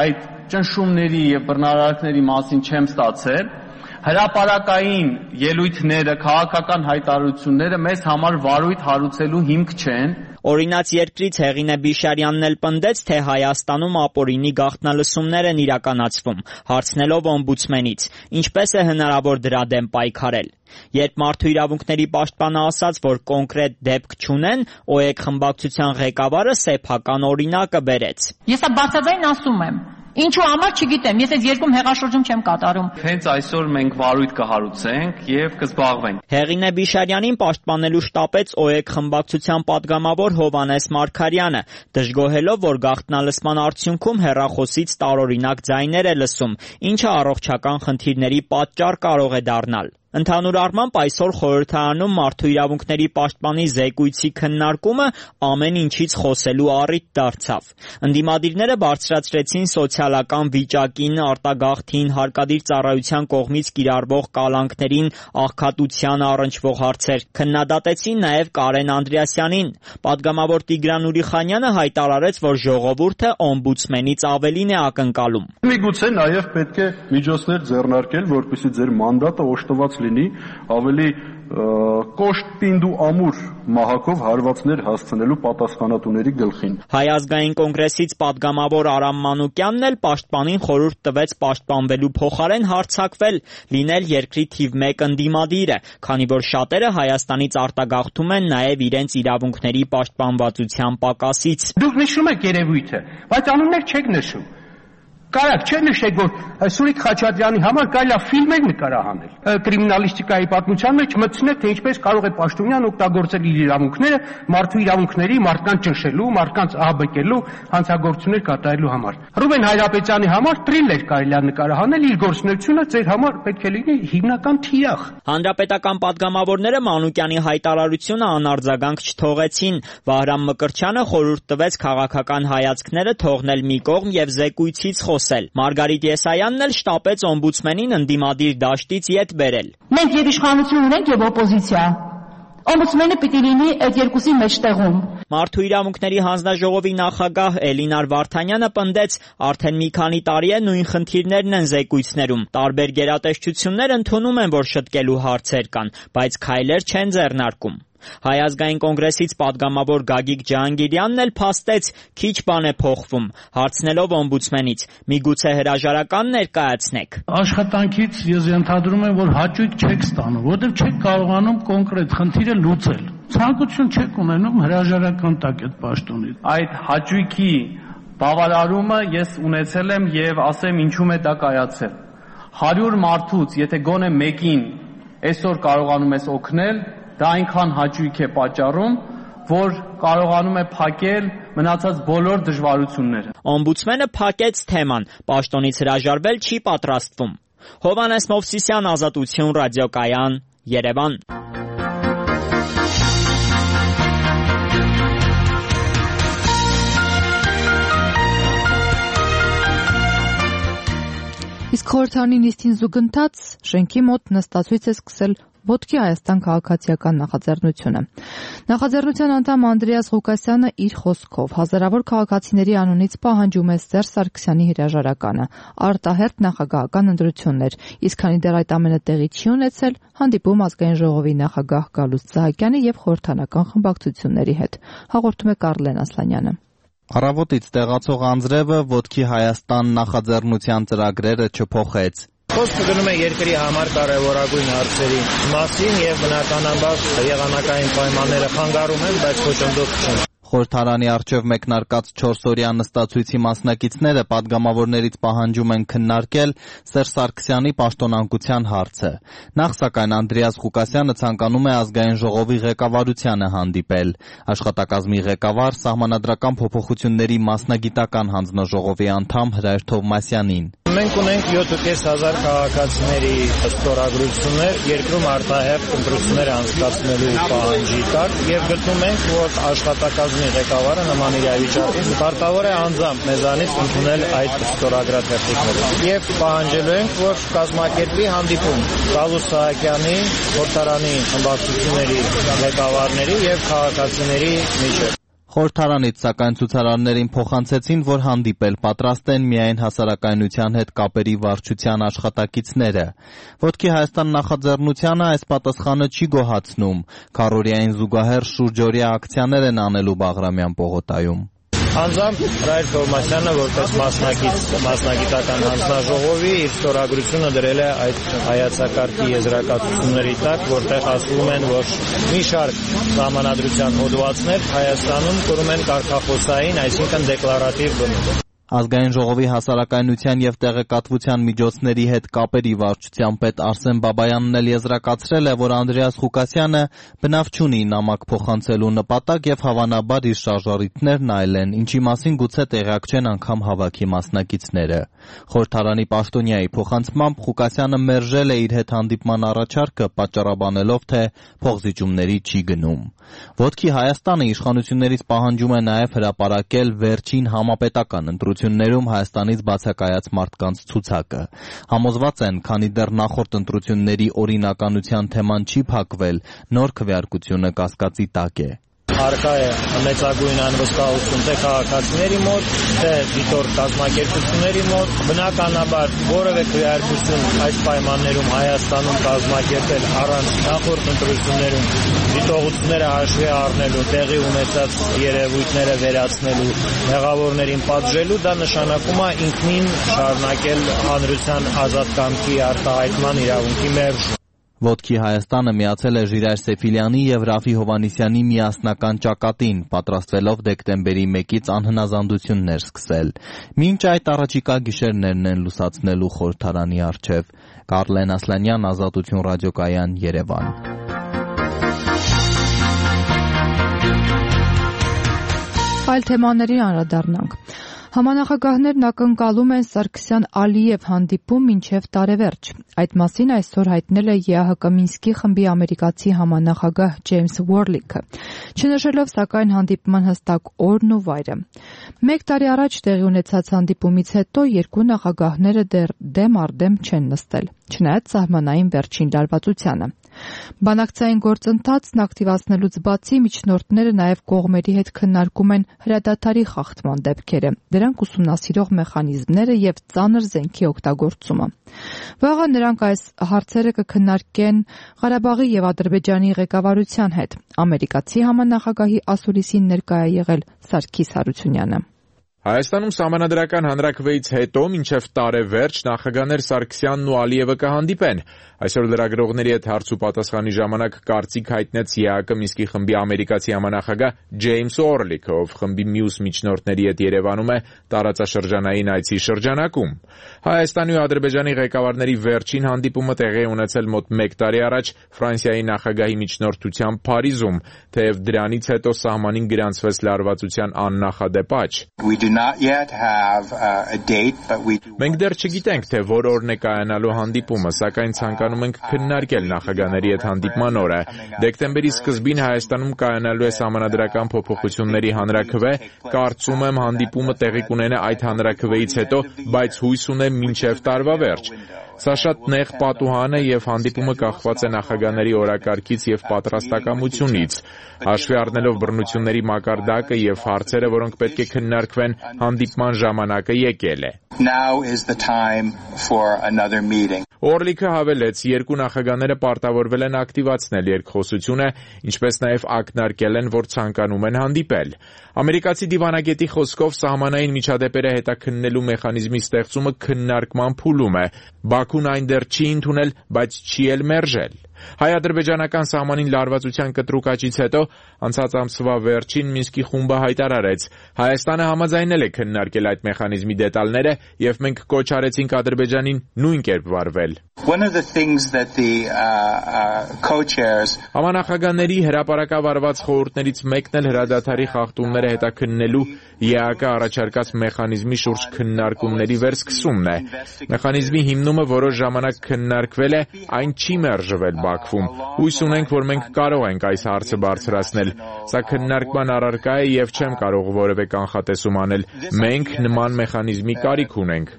ճնշումների եւ բռնարարքների մասին չեմ ստացել, հրապարակային ելույթները, քաղաքական հայտարարությունները մեզ համար վարույթ հարուցելու հիմք չեն։ Օրինաց երկրից Հեղինե Բիշարյանն էլ պնդեց, թե Հայաստանում ապօրինի գաղտնալսումներ են իրականացվում, հարցնելով օմբուդսմենից, ինչպես է հնարավոր դրա դեմ պայքարել։ Երբ Մարդու իրավունքների պաշտպանը ասաց, որ կոնկրետ դեպք չունեն, ՕԵԿ խմբակցության ղեկավարը սեփական օրինակը բերեց։ Ես բարձրաձայն ասում եմ, ինչու համար չգիտեմ, ես այս երկում հեղաշրջում չեմ կատարում։ Հենց այսօր մենք վարույթ կհարուցենք եւ կզբաղվենք։ Հեղինե Բիշարյանին պաշտպանելու շտապեց ՕԵԿ խմբակցության պատգամավոր Հովհաննես Մարգարյանը, դժգոհելով, որ գաղտնալսման արդյունքում հեռախոսից տարօրինակ ձայներ է լսում, ինչը առողջական խնդիրների պատճառ կարող է դառնալ։ Ընդհանուր առմամբ այսօր խորհրդարանում Մարդու իրավունքների պաշտպանի զեկույցի քննարկումը ամեն ինչից խոսելու առիթ դարձավ։ Ընդդիմադիրները բարձրացրեցին սոցիալական վիճակին, արտագաղթին, հարկադիր ծառայության կողմից կիրառվող կալանքներին, աղքատությանը առնչվող հարցեր, քննադատեցին նաև Կարեն Անդրեասյանին։ Պատգամավոր Տիգրան Ուրիխանյանը հայտարարեց, որ ժողովուրդը օմբուդսմենից ավելին է ակնկալում։ Միգուցե նաև պետք է միջոցներ ձեռնարկել, որպեսզի ձեր մանդատը օժտված լինի ավելի կոշտ պինդ ու ամուր մահակով հարվածներ հասցնելու պատասխանատուների գլխին։ Հայ ազգային կոնգրեսից պատգամավոր Արամ Մանուկյանն էլ պաշտպանին խորհուրդ տվեց պաշտպանվելու փոխարեն հարձակվել, լինել երկրի թիվ մեկ ընդդիմադիրը, քանի որ շատերը Հայաստանից արտագաղթում են նաև իրենց իրավունքների պաշտպանվածության պակասից։ Դուք նշում եք երևույթը, բայց անուններ չեք նշում։ Կարակ չէ նշեք, որ Սուրիկ Խաչատրյանի համար կարելի է ֆիլմեր նկարահանել։ Կրիմինալիստիկայի պատմության մեջ մտցնել, թե ինչպես կարող է Պաշտոնյան օգտագործել իր իրավունքները մարդու իրավունքների, մարդկանց ճնշելու, մարդկանց ահաբեկելու, հանցագործություններ կատարելու համար։ Ռուբեն Հայրապետյանի համար թրիլեր կարելի է նկարահանել, իր գործունեությունը ձեր համար պետք է լինի հիմնական թիրախ։ Հանրապետական պատգամավորները Մանուկյանի հայտարարությունը անարձագանք չթողեցին։ Վահրամ Մկրտչյանը խորհուրդ տվեց քաղաքական հայացքները թողնել մի կողմ եւ զեկույցից խոսել։ Մարգարիտ Եսայանն էլ շտապեց օմբուդսմենին ընդդիմադիր դաշտից ետ բերել։ Մենք եւ իշխանություն ունենք եւ օպոզիցիա։ Օմբուդսմենը պիտի լինի այդ երկուսի մեջտեղում։ Մարդու իրավունքների հանձնաժողովի նախագահ Էլինար Վարդանյանը պնդեց, արդեն մի քանի տարի է նույն խնդիրներն են զեկույցներում։ Տարբեր գերատեսչություններ ընդունում են, որ շտկելու հարցեր կան, բայց քայլեր չեն ձեռնարկում։ Հայ ազգային կոնգրեսից պատգամավոր Գագիկ Ջահանգիրյանն էլ փաստեց, քիչ բան է փոխվում, հարցնելով օմբուդսմենից՝ միգուցե հրաժարական ներկայացնեք։ Աշխատանքից ես ենթադրում եմ, որ հաճույք չեք ստանում, որովհետև չեք կարողանում կոնկրետ խնդիրը լուծել։ Ցանկություն չեք ունենում հրաժարական տակ այդ պաշտոնից։ Այդ հաճույքի բավարարումը ես ունեցել եմ եւ ասեմ ինչու՞մ է դա կայացել։ հարյուր մարդուց, եթե գոնե մեկին այսօր կարողանում ես օգնել, դա այնքան հաճույք է պատճառում, որ կարողանում է փակել մնացած բոլոր դժվարությունները։ Օմբուդսմենը փակեց թեման, պաշտոնից հրաժարվել չի պատրաստվում։ Հովհաննես Մովսիսյան, Ազատություն, ռադիոկայան, Երևան։ Իսկ խորհրդարանի նիստին զուգընթաց շենքի մոտ նստացույց է սկսել Ոտքի Հայաստան քաղաքացիական նախաձեռնությունը։ Նախաձեռնության անդամ Անդրեաս Ղուկասյանը իր խոսքով հազարավոր քաղաքացիների անունից պահանջում է Սերժ Սարգսյանի հրաժարականը, արտահերթ նախագահական ընտրություններ, իսկ քանի դեռ այդ ամենը տեղի չի ունեցել, հանդիպում ազգային ժողովի նախագահ Գալուստ Սահակյանի եւ խորհրդանական խմբակցությունների հետ։ Հաղորդում է Կարլեն Ասլանյանը։ Առավոտից տեղացող անձրևը Ոտքի Հայաստան նախաձեռնության ծրագրերը չփոխեց։ Խոսքը գնում է երկրի համար կարևորագույն հարցերի մասին եւ բնականաբար եղանակային պայմանները խանգարում են, բայց ոչնդոք չեն։ Խորհրդարանի առջև մեկնարկած չորսօրյա նստացույցի մասնակիցները պատգամավորներից պահանջում են քննարկել Սերժ Սարգսյանի պաշտոնանկության հարցը։ Նախ սակայն Անդրեաս Ղուկասյանը ցանկանում է ազգային ժողովի ղեկավարությանը հանդիպել։ Աշխատակազմի ղեկավար Սահմանադրական փոփոխությունների մասնագիտական հանձնաժողովի անդամ Հրայր Թովմասյանին։ Մենք ունենք յոթ հազար քաղաքացիների ստորագրություններ երկրում արտահերթ ընտրություններ անցկացնելու պահանջի տակ եւ գտնում ենք, որ աշխատակազմի ղեկավարը նման իրավիճակում պարտավոր է անձամբ մեզանից ընդունել այդ ստորագրած հերթիկները։ Եվ պահանջելու ենք, որ կազմակերպի հանդիպում Գալուստ Սահակյանի, խորհրդարանի խմբակցությունների ղեկավարների եւ քաղաքացիների միջեւ։ Խորհրդարանից սակայն ցուցարարներին փոխանցեցին, որ հանդիպել պատրաստ են միայն հասարակայնության հետ կապերի վարչության աշխատակիցները։ Ոտքի Հայաստան նախաձեռնությանը այս պատասխանը չի գոհացնում։ Քառօրյային զուգահեռ շուրջօրյա ակցիաներ են անելու Բաղրամյան պողոտայում։ Անձամբ Ռայլ Թովմասյանը որպես մասնակից մասնագիտական հանձնաժողովի իր ստորագրությունը դրել է այդ հայացակարգի եզրակացությունների տակ, որտեղ ասվում են, որ մի շարք սահմանադրության հոդվածներ Հայաստանում կրում են կարգախոսային, այսինքն դեկլարատիվ բնույթ։ Ազգային ժողովի հասարակայնության եւ տեղեկատվության միջոցների հետ կապերի վարչության պետ Արսեն Բաբայանն էլ եզրակացրել է, որ Անդրեաս Ղուկասյանը բնավ չունի նամակ փոխանցելու նպատակ եւ հավանաբար իր շարժառիթներն այլ են, ինչի մասին գուցե տեղյակ չեն անգամ հավաքի մասնակիցները։ Խորհրդարանի պաշտոնյայի փոխանցմամբ Ղուկասյանը մերժել է իր հետ հանդիպման առաջարկը, պատճառաբանելով, թե փոխզիջումների չի գնում։ Ոտքի Հայաստանը իշխանություններից պահանջում է նաեւ հրապարակել վերջին համապետական ընտրություններում Հայաստանից բացակայած մարդկանց ցուցակը։ Համոզված են, քանի դեռ նախորդ ընտրությունների օրինականության թեման չի փակվել, նոր քվեարկությունը կասկածի տակ է։ Առկա է մեծագույն անվստահություն թե քաղաքացիների մոտ, թե դիտորդ կազմակերպությունների մոտ, բնականաբար որևէ քվեարկություն այս պայմաններում Հայաստանում կազմակերպել առանց նախորդ ընտրություններում դիտողությունները հաշվի առնելու, տեղի ունեցած երևույթները վերացնելու, մեղավորներին պատժելու, դա նշանակում է ինքնին շարունակել հանրության ազատ կամքի արտահայտման իրավունքի մերժում։ Ոտքի Հայաստանը միացել է Ժիրայր Սեֆիլյանի եւ Ռաֆի Հովհաննիսյանի միասնական ճակատին, պատրաստվելով դեկտեմբերի մեկից անհնազանդություններ սկսել։ Մինչ այդ առաջիկա գիշերներն են լուսացնելու խորհրդարանի առջև։ Կարլեն Ասլանյան, Ազատություն ռադիոկայան, Երևան։ Այլ թեմաներին անդրադառնանք։ Համանախագահներն ակնկալում են Սարգսյան-Ալիև հանդիպում մինչև տարեվերջ։ Այդ մասին այսօր հայտնել է ԵԱՀԿ Մինսկի խմբի ամերիկացի համանախագահ Ջեյմս Ուորլիքը, չնշելով սակայն հանդիպման հստակ օրն ու վայրը։ Մեկ տարի առաջ տեղի ունեցած հանդիպումից հետո երկու նախագահները դեռ դեմ առ դեմ չեն նստել, չնայած սահմանային վերջին լարվածությանը։ Բանակցային գործընթացն ակտիվացնելուց բացի միջնորդները նաև կողմերի հետ քննարկում են հրադադարի խախտման դեպքերը, դրանք ուսումնասիրող մեխանիզմները եւ ծանր զենքի օգտագործումը։ Վաղը նրանք այս հարցերը կքննարկեն Ղարաբաղի եւ Ադրբեջանի ղեկավարության հետ։ Ամերիկացի համանախագահի ասուլիսին ներկայ է եղել Սարգիս Հարությունյանը։ Հայաստանում սահմանադրական հանրաքվեից հետո մինչև տարեվերջ նախագահներ Սարգսյանն ու Ալիևը կհանդիպեն։ Այսօր լրագրողների հետ հարց ու պատասխանի ժամանակ կարծիք հայտնեց ԵԱՀԿ Մինսկի խմբի ամերիկացի համանախագահ Ջեյմս Ուորլիքը, ով խմբի մյուս միջնորդների հետ Երևանում է տարածաշրջանային այցի շրջանակում։ Հայաստանի ու Ադրբեջանի ղեկավարների վերջին հանդիպումը տեղի է ունեցել մոտ մեկ տարի առաջ Ֆրանսիայի նախագահի միջնորդությամբ Փարիզում, թեև դրանից հետո սահմանին գրանցվեց լարվածության աննախադեպ աճ։ Մենք դեռ չգիտենք, թե որ օրն է կայանալու հանդիպումը, սակայն ցանկանում ենք քննարկել նախագահների հետ հանդիպման օրը։ Դեկտեմբերի սկզբին Հայաստանում կայանալու է սահմանադրական փոփոխությունների հանրաքվե, կարծում եմ հանդիպումը տեղի կունենա այդ հանրաքվեից հետո, բայց հույս ունեմ մինչև տարվա վերջ։ Սա շատ նեղ պատուհան է եւ հանդիպումը կախված է նախագահների օրակարգից եւ պատրաստակամությունից։ Հաշվի առնելով բռնությունների մակարդակը եւ հարցերը, որոնք պետք է քննարկվեն, հանդիպման ժամանակը եկել է։ Օրլիքը հավելեց, երկու նախագահները պարտավորվել են ակտիվացնել երկխոսությունը, ինչպես նաև ակնարկել են, որ ցանկանում են հանդիպել։ Ամերիկացի դիվանագետի խոսքով սահմանային միջադեպերը հետաքննելու մեխանիզմի ստեղծումը քննարկման փուլում է։ Բաքուն այն դեռ չի ընդունել, բայց չի էլ մերժել։ Հայ-ադրբեջանական սահմանին լարվածության կտրուկ աճից հետո անցած ամսվա վերջին Մինսկի խումբը հայտարարեց. Հայաստանը համաձայնել է քննարկել այդ մեխանիզմի դետալները եւ մենք կոչ արեցինք Ադրբեջանին նույն կերպ վարվել։ Համանախագահների հրապարակավարված խորհուրդներից մեկն էլ հրադադարի խախտումները հետաքննելու ԵԱՀԿ առաջարկած մեխանիզմի շուրջ քննարկումների վերսկսումն է։ Մեխանիզմի հիմնումը որոշ ժամանակ քննարկվել է, այն չի մերժվել Բաքվում։ Հույս ունենք, որ մենք կարող ենք այս հարցը բարձրացնել։ Սա քննարկման առարկա է եւ չեմ կարող որևէ կանխատեսում անել։ Մենք նման մեխանիզմի կարիք ունենք։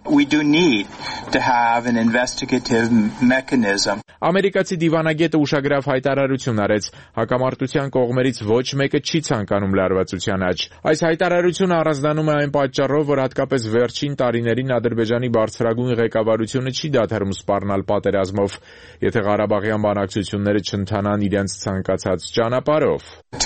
Ամերիկացի դիվանագետը ուշագրավ հայտարարություն արեց. հակամարտության կողմերից ոչ մեկը չի ցանկանում լարվածության աճ։ Այս հայտարարությունը առանձնանում է այն պատճառով, որ հատկապես վերջին տարիներին Ադրբեջանի բարձրագույն ղեկավարությունը չի դադարում սպառնալ պատերազմով, եթե Ղարաբաղյան բանակցությունները չընթանան իրենց ցանկացած ճանապարհով։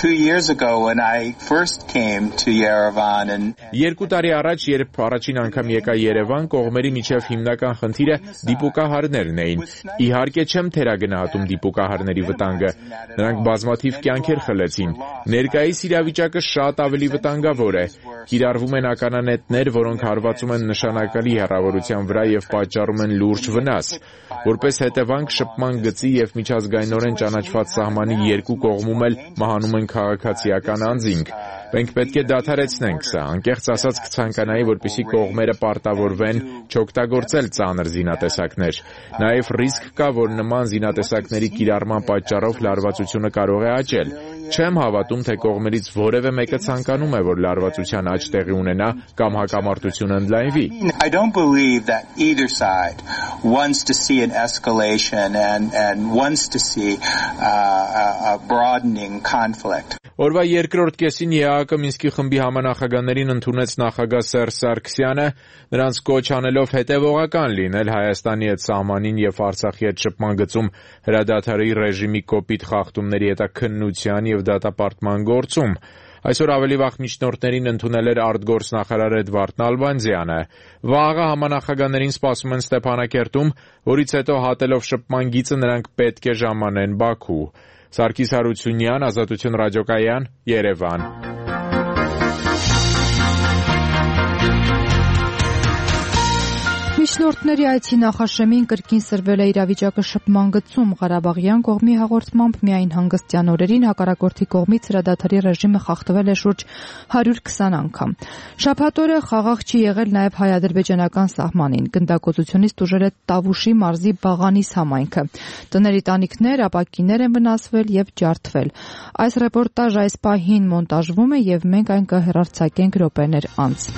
Երկու տարի առաջ, երբ առաջին անգամ եկա Երևան, կողմերի միջև հիմնական խնդիրը դիպուկահարներն էին։ Իհարկե չեմ թերագնահատում դիպուկահարների վտանգը։ Նրանք բազմաթիվ կյանքեր խլեցին։ Ներկայիս իրավիճակը շատ ավելի վտանգավոր է։ Կիրառվում են ականանետներ, որոնք հարվածում են նշանակալի հեռավորության վրա եւ պատճառում են լուրջ վնաս։ Որպես հետևանք, շփման գծի եւ միջազգայինորեն ճանաչված սահմանի երկու կողմում էլ մահանում են քաղաքացիական անձինք։ Մենք պետք է դադարեցնենք սա։ Անկեղծ ասած, կցանկանայի, որպեսզի կողմերը պարտավորվեն չօգտագործել ծանր զինատեսակներ։ Նաև ռիսկ կա, որ նման զինատեսակների կիրառման պատճառով լարվածությունը կարող է աճել։ Չեմ հավատում, թե կողմերից որևէ մեկը ցանկանում է, որ լարվածության աճ տեղի ունենա կամ հակամարտությունը ընդլայնվի։ I don't believe that either side wants to see an escalation and and wants to see uh, a broadening conflict. Օրվա երկրորդ կեսին ԵԱՀԿ Մինսկի խմբի համանախագահներին ընդունեց նախագահ Սերժ Սարգսյանը, նրանց կոչ անելով հետևողական լինել Հայաստանի հետ սահմանին եւ Արցախի հետ շփման գծում հրադադարի ռեժիմի կոպիտ խախտումների հետաքննության եւ դատապարտման գործում։ Այսօր ավելի վաղ միջնորդներին ընդունել էր արտգործնախարար Էդվարդ Նալբանդյանը։ Վաղը համանախագահներին սպասում են Ստեփանակերտում, որից հետո հատելով շփման գիծը նրանք պետք է ժամանեն Բաքու։ Սարգիս Հարությունյան, Ազատություն ռադիոկայան, Երևան։ Միջնորդների այցի նախաշեմին կրկին սրվել է իրավիճակը շփման գծում։ Ղարաբաղյան կողմի հաղորդմամբ միայն հանգստյան օրերին հակառակորդի կողմից հրադադարի ռեժիմը խախտվել է շուրջ հարյուր քսան անգամ։ Շաբաթ օրը խաղաղ չի եղել նաև հայ-ադրբեջանական սահմանին։ Գնդակոծությունից տուժել է Տավուշի մարզի Բաղանիս համայնքը։ Տների տանիքներ, ապակիներ են վնասվել եւ ջարդվել։ Այս ռեպորտաժը այս պահին մոնտաժվում է եւ մենք այն կհեռարձակենք րոպեներ անց։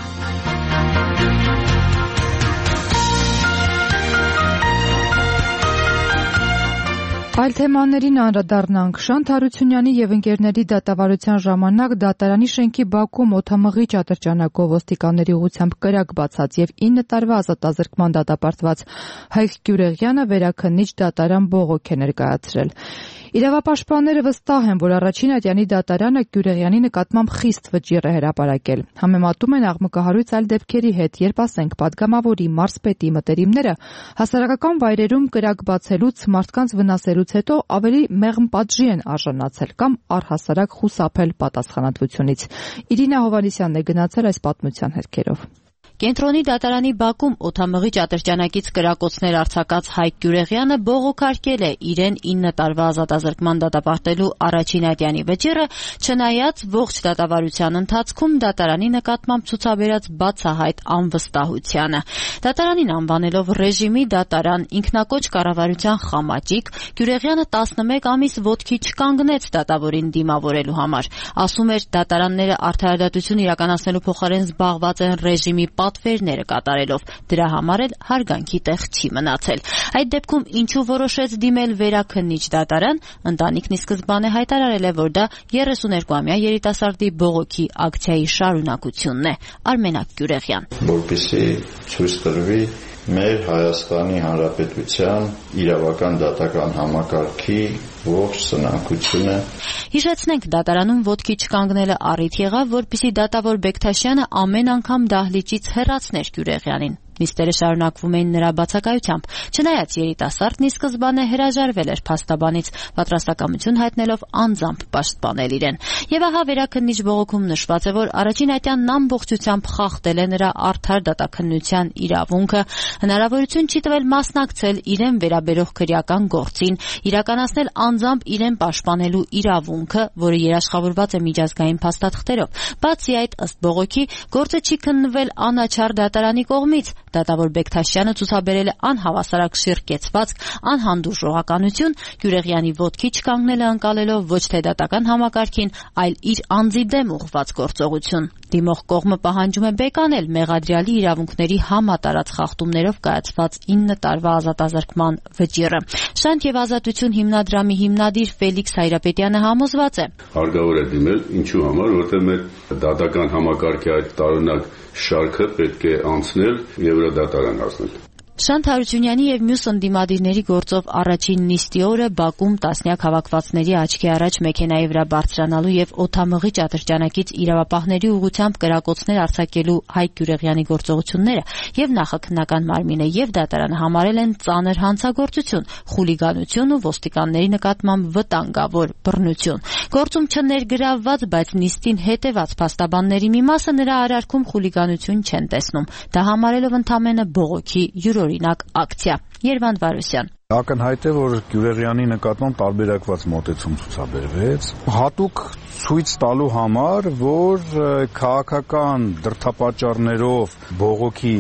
Այլ թեմաներին անդրադառնանք։ Շանթ Հարությունյանի եւ ընկերների դատավարության ժամանակ դատարանի շենքի բակում օդամղիչ ատրճանակով ոստիկանների ուղղությամբ կրակ բացած եւ ինը տարվա ազատազրկման դատապարտված Հայկ Գյուրեղյանը վերաքննիչ դատարան բողոք է ներկայացրել։ Իրավապաշտպանները վստահ են, որ առաջին ատյանի դատարանը Գյուրեղյանի նկատմամբ խիստ վճիռ է հրապարակել։ Համեմատում են աղմկահարույց այլ դեպքերի հետ, երբ ասենք պատգամավորի մարզպետի մտերիմները հասարակական վայրերում կրակ բացելուց, մարդկանց վնասելուց հետո ավելի մեղմ պատժի են արժանացել կամ առհասարակ խուսափել պատասխանատվությունից։ Իրինա Հովհաննիսյանն է գնացել այս պատմության հետքերով։ Կենտրոնի դատարանի բակում օդամղիչ ատրճանակից կրակոցներ արձակած Հայկ Գյուրեղյանը բողոքարկել է իրեն ինը տարվա ազատազրկման դատապարտելու առաջին ատյանի վճիռը, չնայած ողջ դատավարության ընթացքում դատարանի նկատմամբ ցուցաբերած բացահայտ անվստահությանը։ Դատարանին անվանելով ռեժիմի դատարան ինքնակոչ կառավարության խամաճիկ, Գյուրեղյանը տասնմեկ ամիս ոտքի չկանգնեց դատավորին դիմավորելու համար։ Ասում էր, դատարանները արդարադատություն իրականացնելու փոխարեն զբաղված են ռեժիմի պատվերները կատարելով, դրա համար էլ հարգանքի տեղ չի մնացել։ Այդ դեպքում ինչու որոշեց դիմել վերաքննիչ դատարան, ընտանիքն ի սկզբանե հայտարարել է, որ դա երեսուներկուամյա երիտասարդի բողոքի ակցիայի շարունակությունն է։ Արմենակ Գյուրեղյան։ Որպեսզի ցույց տրվի մեր Հայաստանի Հանրապետության իրավական դատական համակարգի ողջ սնանկությունը։ Հիշեցնենք, դատարանում ոտքի չկանգնելը առիթ եղավ, որպեսզի դատավոր Բեկթաշյանը ամեն անգամ դահլիճից հեռացներ Գյուրեղյանին։ Նիստերը շարունակվում էին նրա բացակայությամբ, չնայած երիտասարդն ի սկզբանե հրաժարվել էր փաստաբանից, պատրաստակամություն հայտնելով անձամբ պաշտպանել իրեն։ Եվ ահա վերաքննիչ բողոքում նշված է, որ առաջին ատյանն ամբողջությամբ խախտել է նրա արդար դատաքննության իրավունքը, հնարավորություն չի տվել մասնակցել իրեն վերաբերող քրեական գործին, իրականացնել անձամբ իրեն պաշտպանելու իրավունքը, որը երաշխավորված է միջազգային փաստաթղթերով։ Բացի այդ, ըստ բողոքի, գործը չի քննվել անաչառ դատարանի կողմից, Դատավոր Բեկթաշյանը ցուցաբերել է անհավասարակշիռ կեցվածք, անհանդուրժողականություն, Գյուրեղյանի ոտքի չկանգնելը ընկալելով ոչ թե դատական համակարգին, այլ իր անձի դեմ ուղղված գործողություն։ Դիմող կողմը պահանջում է բեկանել մեղադրյալի իրավունքների համատարած խախտումներով կայացված ինը տարվա ազատազրկման վճիռը։ Շանթ եւ ազատություն հիմնադրամի հիմնադիր Ֆելիքս Հայրապետյանը համոզված է. Հարկավոր է դիմել, ինչու համար, որտեղ մեր դատական համակարգի այդ տարօրինակ շարքը պետք է անցնել եւ Եվրոդատարան հասնել։ Շանթ Հարությունյանի եւ մյուս ընդդիմադիրների գործով առաջին նիստի օրը Բաքում տասնյակ հավաքվածների աչքի առաջ մեքենայի վրա բարձրանալու եւ օդամղիչ ատրճանակից իրավապահների ուղղությամբ կրակոցներ արձակելու Հայկ Գյուրեղյանի գործողությունները եւ նախաքննական մարմինը եւ դատարանը համարել են ծանր հանցագործություն, խուլիգանություն ու ոստիկանների նկատմամբ վտանգավոր բռնություն։ Գործում չներգրավված, բայց նիստին հետեւած փաստաբանների մի մասը նրա արարքում խուլիգանություն չեն տեսնում, դա համարելով ընդամենը բողոքի յուրօրինակ ակցիա։ Երվանդ Վարուսյան Ակնհայտ է, որ Գյուրեղյանի նկատմամբ տարբերակված մոտեցում ցուցաբերվեց, հատուկ ցույց տալու համար, որ քաղաքական դրդապատճառներով բողոքի,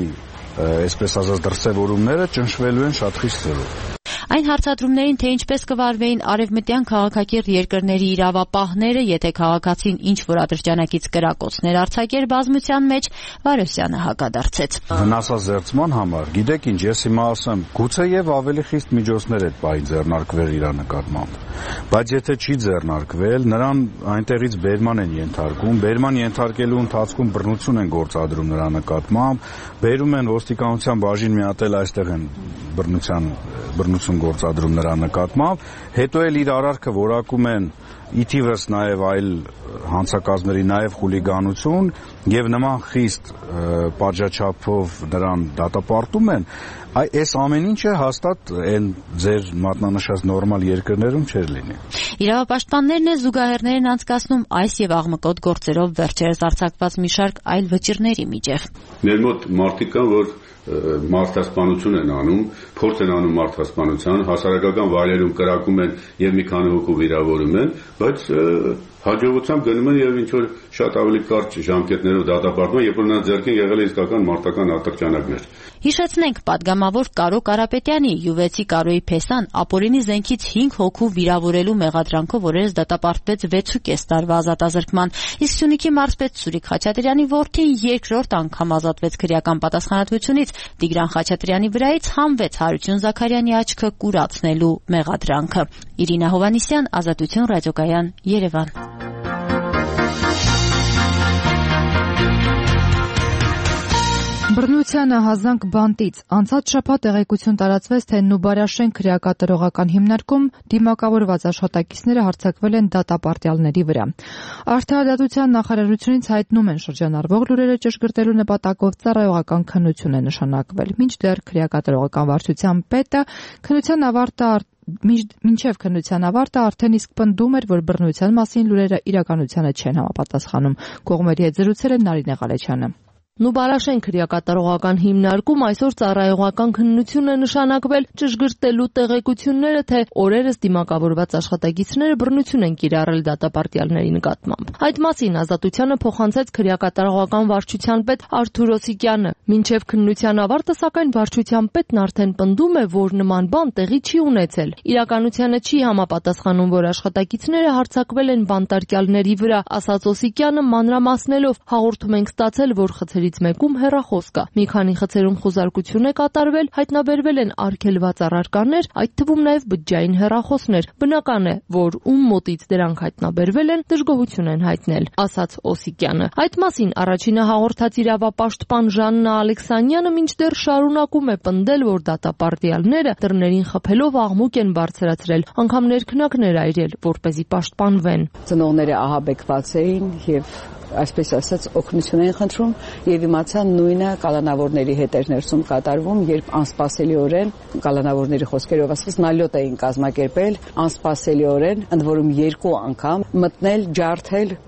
այսպես ասած, դրսևորումները ճնշվելու են շատ խիստ ձևով։ Այն հարցադրումներին, թե ինչպես կվարվեին արևմտյան քաղաքակիրթ երկրների իրավապահները, եթե քաղաքացին ինչ-որ ատրճանակից կրակոցներ արձակեր բազմության մեջ, Վարոսյանը հակադարձեց։ Վնասազերծման համար, գիտեք ինչ, ես հիմա ասեմ, գուցեև ավելի խիստ միջոցներ այդ պահին ձեռնարկվել իր նկատմամբ, բայց եթե չի ձեռնարկվել, նրան այնտեղից բերման են ենթարկում, բերման ենթարկելու ընթացքում բռնություն են գործադրում նրա նկատմամբ, բերում են ոստիկանության բաժին մի հատ էլ այստեղ են բռնության բռնություն գործադրում նրա նկատմամբ, հետո էլ իր արարքը որակում են ի թիվս նաև այլ հանցակազմերի նաև խուլիգանություն եւ նման խիստ պատժաչափով նրան դատապարտում են, այս ամեն ինչը հաստատ այն ձեր մատնանշած նորմալ երկրներում չէր լինի։ Իրավապաշտպաններն են զուգահեռներ են անցկացնում այս եւ աղմկոտ գործերով վերջերս արձակված մի շարք այլ վճիռների միջև։ Մեր մոտ մարդիկ կան, որ մարդասպանություն են անում, փորձ են անում մարդասպանության, հասարակական վայրերում կրակում են եւ մի քանի հոգու վիրավորում են, բայց հաջողությամբ գնում են եւ ինչ որ շատ ավելի կարճ ժամկետներով դատապարտում, երբ որ նրանց ձեռքին եղել է իսկական մարտական ատրճանակներ։ Հիշեցնենք, պատգամավոր Կարո Կարապետյանի յուվեցի Կարոյի Փեսան ապօրինի զենքից հինգ հոգու վիրավորելու մեղադրանքով օրերս դատապարտվեց վեցուկես տարվա ազատազրկման, իսկ Սյունիքի մարզպետ Սուրիկ Խաչատրյանի որդին երկրորդ անգամ ազատվեց քրեական պատասխանատվությունից, Տիգրան Խաչատրյանի վրայից հանվեց Հարություն Զաքարյանի աչքը կուրացնելու մեղադրանքը։ Իրինա Հովանիսյան, Ազատություն ռադիոկայան, Երևան։ Բռնությանը հազանգ բանտից անցած շաբաթ տեղեկություն տարածվեց, թե Նուբարաշեն քրեակատարողական հիմնարկում դիմակավորված աշխատակիցները հարձակվել են դատապարտյալների վրա։ Արդարադատության նախարարությունից հայտնում են շրջանառվող լուրերը ճշգրտելու նպատակով ծառայողական քննություն է նշանակվել։ Մինչդեռ քրեակատարողական վարչության պետը քննության ավարտը Մինչև քննության ավարտը արդեն իսկ պնդում էր, որ բռնության մասին լուրերը իրականությանը չեն համապատասխանում։ Կողմերի հետ զրուցել է Նարինե Ղալեչյանը։ Նուբարաշեն քրեակատարողական հիմնարկում այսօր ծառայողական քննություն է նշանակվել ճշգրտելու տեղեկությունները, թե օրերս դիմակավորված աշխատակիցները բռնություն են կիրառել դատապարտյալների նկատմամբ։ Այդ մասին Ազատությանը փոխանցեց քրեակատարողական վարչության պետ Արթուր Օսիկյանը։ Մինչև քննության ավարտը, սակայն վարչության պետն արդեն պնդում է, որ նման բան տեղի չի ունեցել։ Իրականությանը չի համապատասխանում, որ աշխատակիցները հարձակվել են բանտարկյալների վրա, ասաց Օսիկյանը մանրամասնելով. հաղորդում ենք ստացել, որ խցերի մեկում հեռախոս կա։ Մի քանի խցերում խոզարկություն է կատարվել, հայտնաբերվել են արգելված առարկաներ, այդ թվում նաև բջջային հեռախոսներ։ Բնական է, որ ում մոտից դրանք հայտնաբերվել են, դժգոհություն են հայտնել, ասաց Օսիկյանը։ Այդ մասին առաջինը հաղորդած իրավապաշտպան Ժաննա Ալեքսանյանը մինչդեռ շարունակում է պնդել, որ դատապարտյալները դռներին խփելով աղմուկ են բարձրացրել, անգամ ներքնակներ այրել, որպեսզի պաշտպանվեն։ Ծնողները ահաբեկված էին եւ այսպես ասած օգնություն են խնդրում եւ իմացան նույնը կալանավորների հետ էր ներսում կատարվում, երբ անսպասելիորեն կալանավորների խոսքերով ասած նալյոտ էին կազմակերպել, անսպասելիորեն ընդ որում երկու անգամ մտնել, ջարդել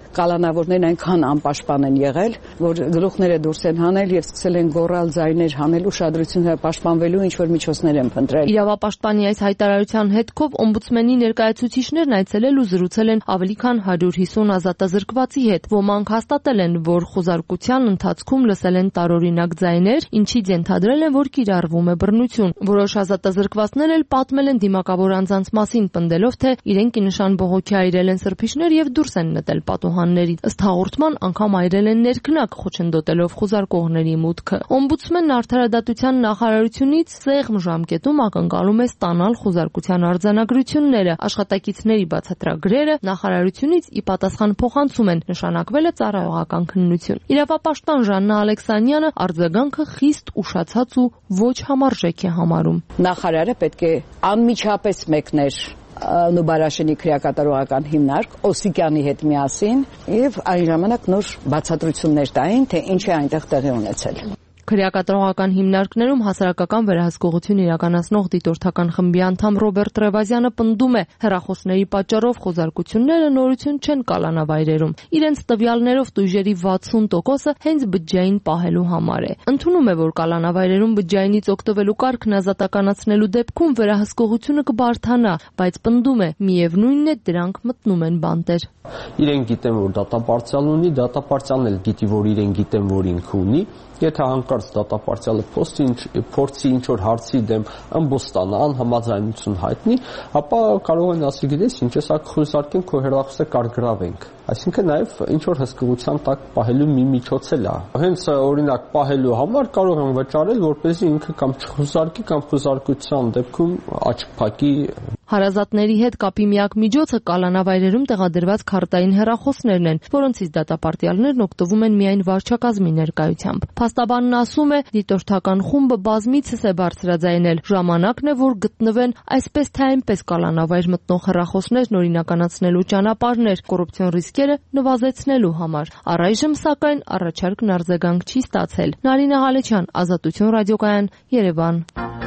կալանավորներն այնքան անպաշտպան են եղել, որ գլուխները դուրս են հանել եւ սկսել են գոռալ ձայներ հանել, ուշադրությունը պաշտպանվելու ինչ որ միջոցներ են փնտրել։ Իրավապաշտպանի այս հայտարարության հետքով օմբուդսմենի ներկայացուցիչներն այցելել ու զրուցել են ավելի քան հարյուր հիսուն ազատազրկվածի հետ։ Ոմանք հաստատել են, որ խուզարկության ընթացքում լսել են տարօրինակ ձայներ, ինչից ենթադրել են, որ կիրառվում է բռնություն։ Որոշ ազատազրկվածներ էլ պատմել են դիմակավոր անձանց մասին, պնդելով, թե իրենք ի նշան բողոքի այրել են սրբիչներ եւ դուրս են նետել պատուհաններից։ Ըստ հաղորդման անգամ այրել են ներքնակ, խոչընդոտելով խուզարկողների մուտքը։ Օմբուդսմենն արդարադատության նախարարությունից սեղմ ժամկետում ակնկալում է ստանալ խուզարկության արձանագրությունները։ Աշխատակիցների բացատրագրերը նախարարությունից ի պատասխան փոխանցում են, նշանակվել է ծառայողական քննություն։ Իրավապաշտպան Ժաննա Ալեքսանյանը արձագանքը խիստ ուշացած ու ոչ համարժեք է համարում։ Նախարարը պետք է անմիջապես մեկներ Նուբարաշենի քրեակատարողական հիմնարկ Օսիկյանի հետ միասին եւ այն ժամանակ նոր բացատրություններ տային, թե ինչ է այնտեղ տեղի ունեցել։ Քրեակատարողական հիմնարկներում հասարակական վերահսկողություն իրականացնող դիտորդական խմբի անդամ Ռոբերտ Ռևազյանը պնդում է, հեռախոսների պատճառով խոզարկությունները նորություն չեն կալանավայրերում։ Իրենց տվյալներով տույժերի վաթսուն տոկոսը հենց բջջային պահելու համար է։ Ընդունում է, որ կալանավայրերում բջջայինից օգտվելու կարգն ազատականացնելու դեպքում վերահսկողությունը կբարթանա, բայց պնդում է, միևնույնն է դրանք մտնում են բանտեր։ Իրենք գիտեն, որ դատապարտյալ ունի, դատապարտյալն էլ գիտի, որ իրեն գիտեն, որ ինքը ունի։ Եթե հանկարծ դատապարտյալը փորձի ինչ-որ հարցի դեմ ըմբոս ստանա, անհամաձայնություն հայտնի, ապա կարող են ասի, գիտես ինչ, ես ակ խոզարկենք, քո հեռախոսը կարգրավենք։ Այսինքն նաև ինչ-որ հսկողության տակ պահելու մի միջոց էլ է։ Հենց օրինակ պահելու համար կարող են վճարել, որպեսզի ինքը կամ չխոզարկի, կամ խոզարկության դեպքում աչք փակի։ Հարազատների հետ կապի միակ միջոցը կալանավայրերում տեղադրված քարտային հեռախոսներն են, որոնցից դատապարտյալներն օգտվում են միայն վարչակազմի ներկայությամբ։ Փաստաբանն ասում է, դիտորդական խումբը բազմիցս է բարձրաձայնել, ժամանակն է, որ գտնվեն այսպես թե այնպես կալանավայր մտնող հեռախոսներն օրինականացնելու ճանապարհներ, կոռուպցիոն ռիսկերը նվազեցնելու համար։ Առայժմ, սակայն, առաջարկն արձագանք չի ստացել։ Նարինե Ղալեչյան, Ազատություն ռադիոկայան, Երևան։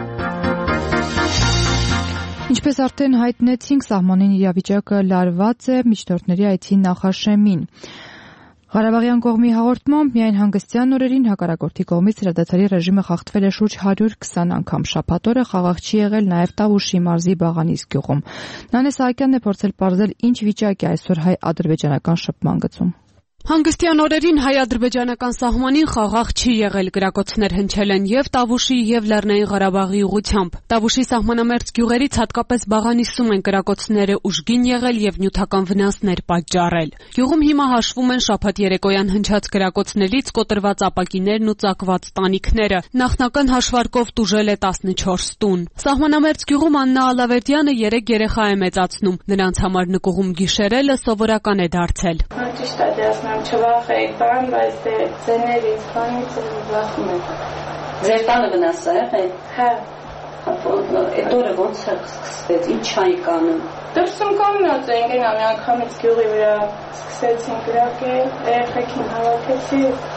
Ինչպես արդեն հայտնեցինք, սահմանին իրավիճակը լարված է միջնորդների այցի նախաշեմին։ Ղարաբաղյան կողմի հաղորդմամբ միայն հանգստյան օրերին հակառակորդի կողմից հրադադարի ռեժիմը խախտվել է շուրջ հարյուր քսան անգամ։ Շաբաթ օրը խաղաղ չի եղել նաև Տավուշի մարզի Բաղանիս գյուղում։ Նանե Սահակյանն է փորձել պարզել ինչ վիճակ է այսօր հայ-ադրբեջանական շփման գծում։ Հանգստյան օրերին հայ-ադրբեջանական սահմանին խաղաղ չի եղել, կրակոցներ հնչել են եւ Տավուշի եւ Լեռնային Ղարաբաղի ուղությամբ։ Տավուշի սահմանամերձ գյուղերից հատկապես Բաղանիսում են կրակոցները ուժգին եղել եւ նյութական վնասներ պատճառել։ Գյուղում հիմա հաշվում են շաբաթ երեկոյան հնչած կրակոցներից կոտրված ապակիներն ու ծակված տանիքները։ Նախնական հաշվարկով տուժել է տասնչորս տուն։ Սահմանամերձ գյուղում Աննա Ալավերդյանը երեք երեխա է մեծացնում։ Նրանց համար նկուղում գիշերելը սովորական է դարձել։ Չվախեք, բան, բայց դե ձեներ ինձ խանից վախում եմ։ Ձեր տանը վնաս է եղել։ Հա։ Այդ օրը ոնց է սկսվեց, ինչ չէի կանում։ Դրսում կանգնած էինք, այն անգամից գյուղի վրա սկսեցին կրակել, երեխեքին հավաքեցի,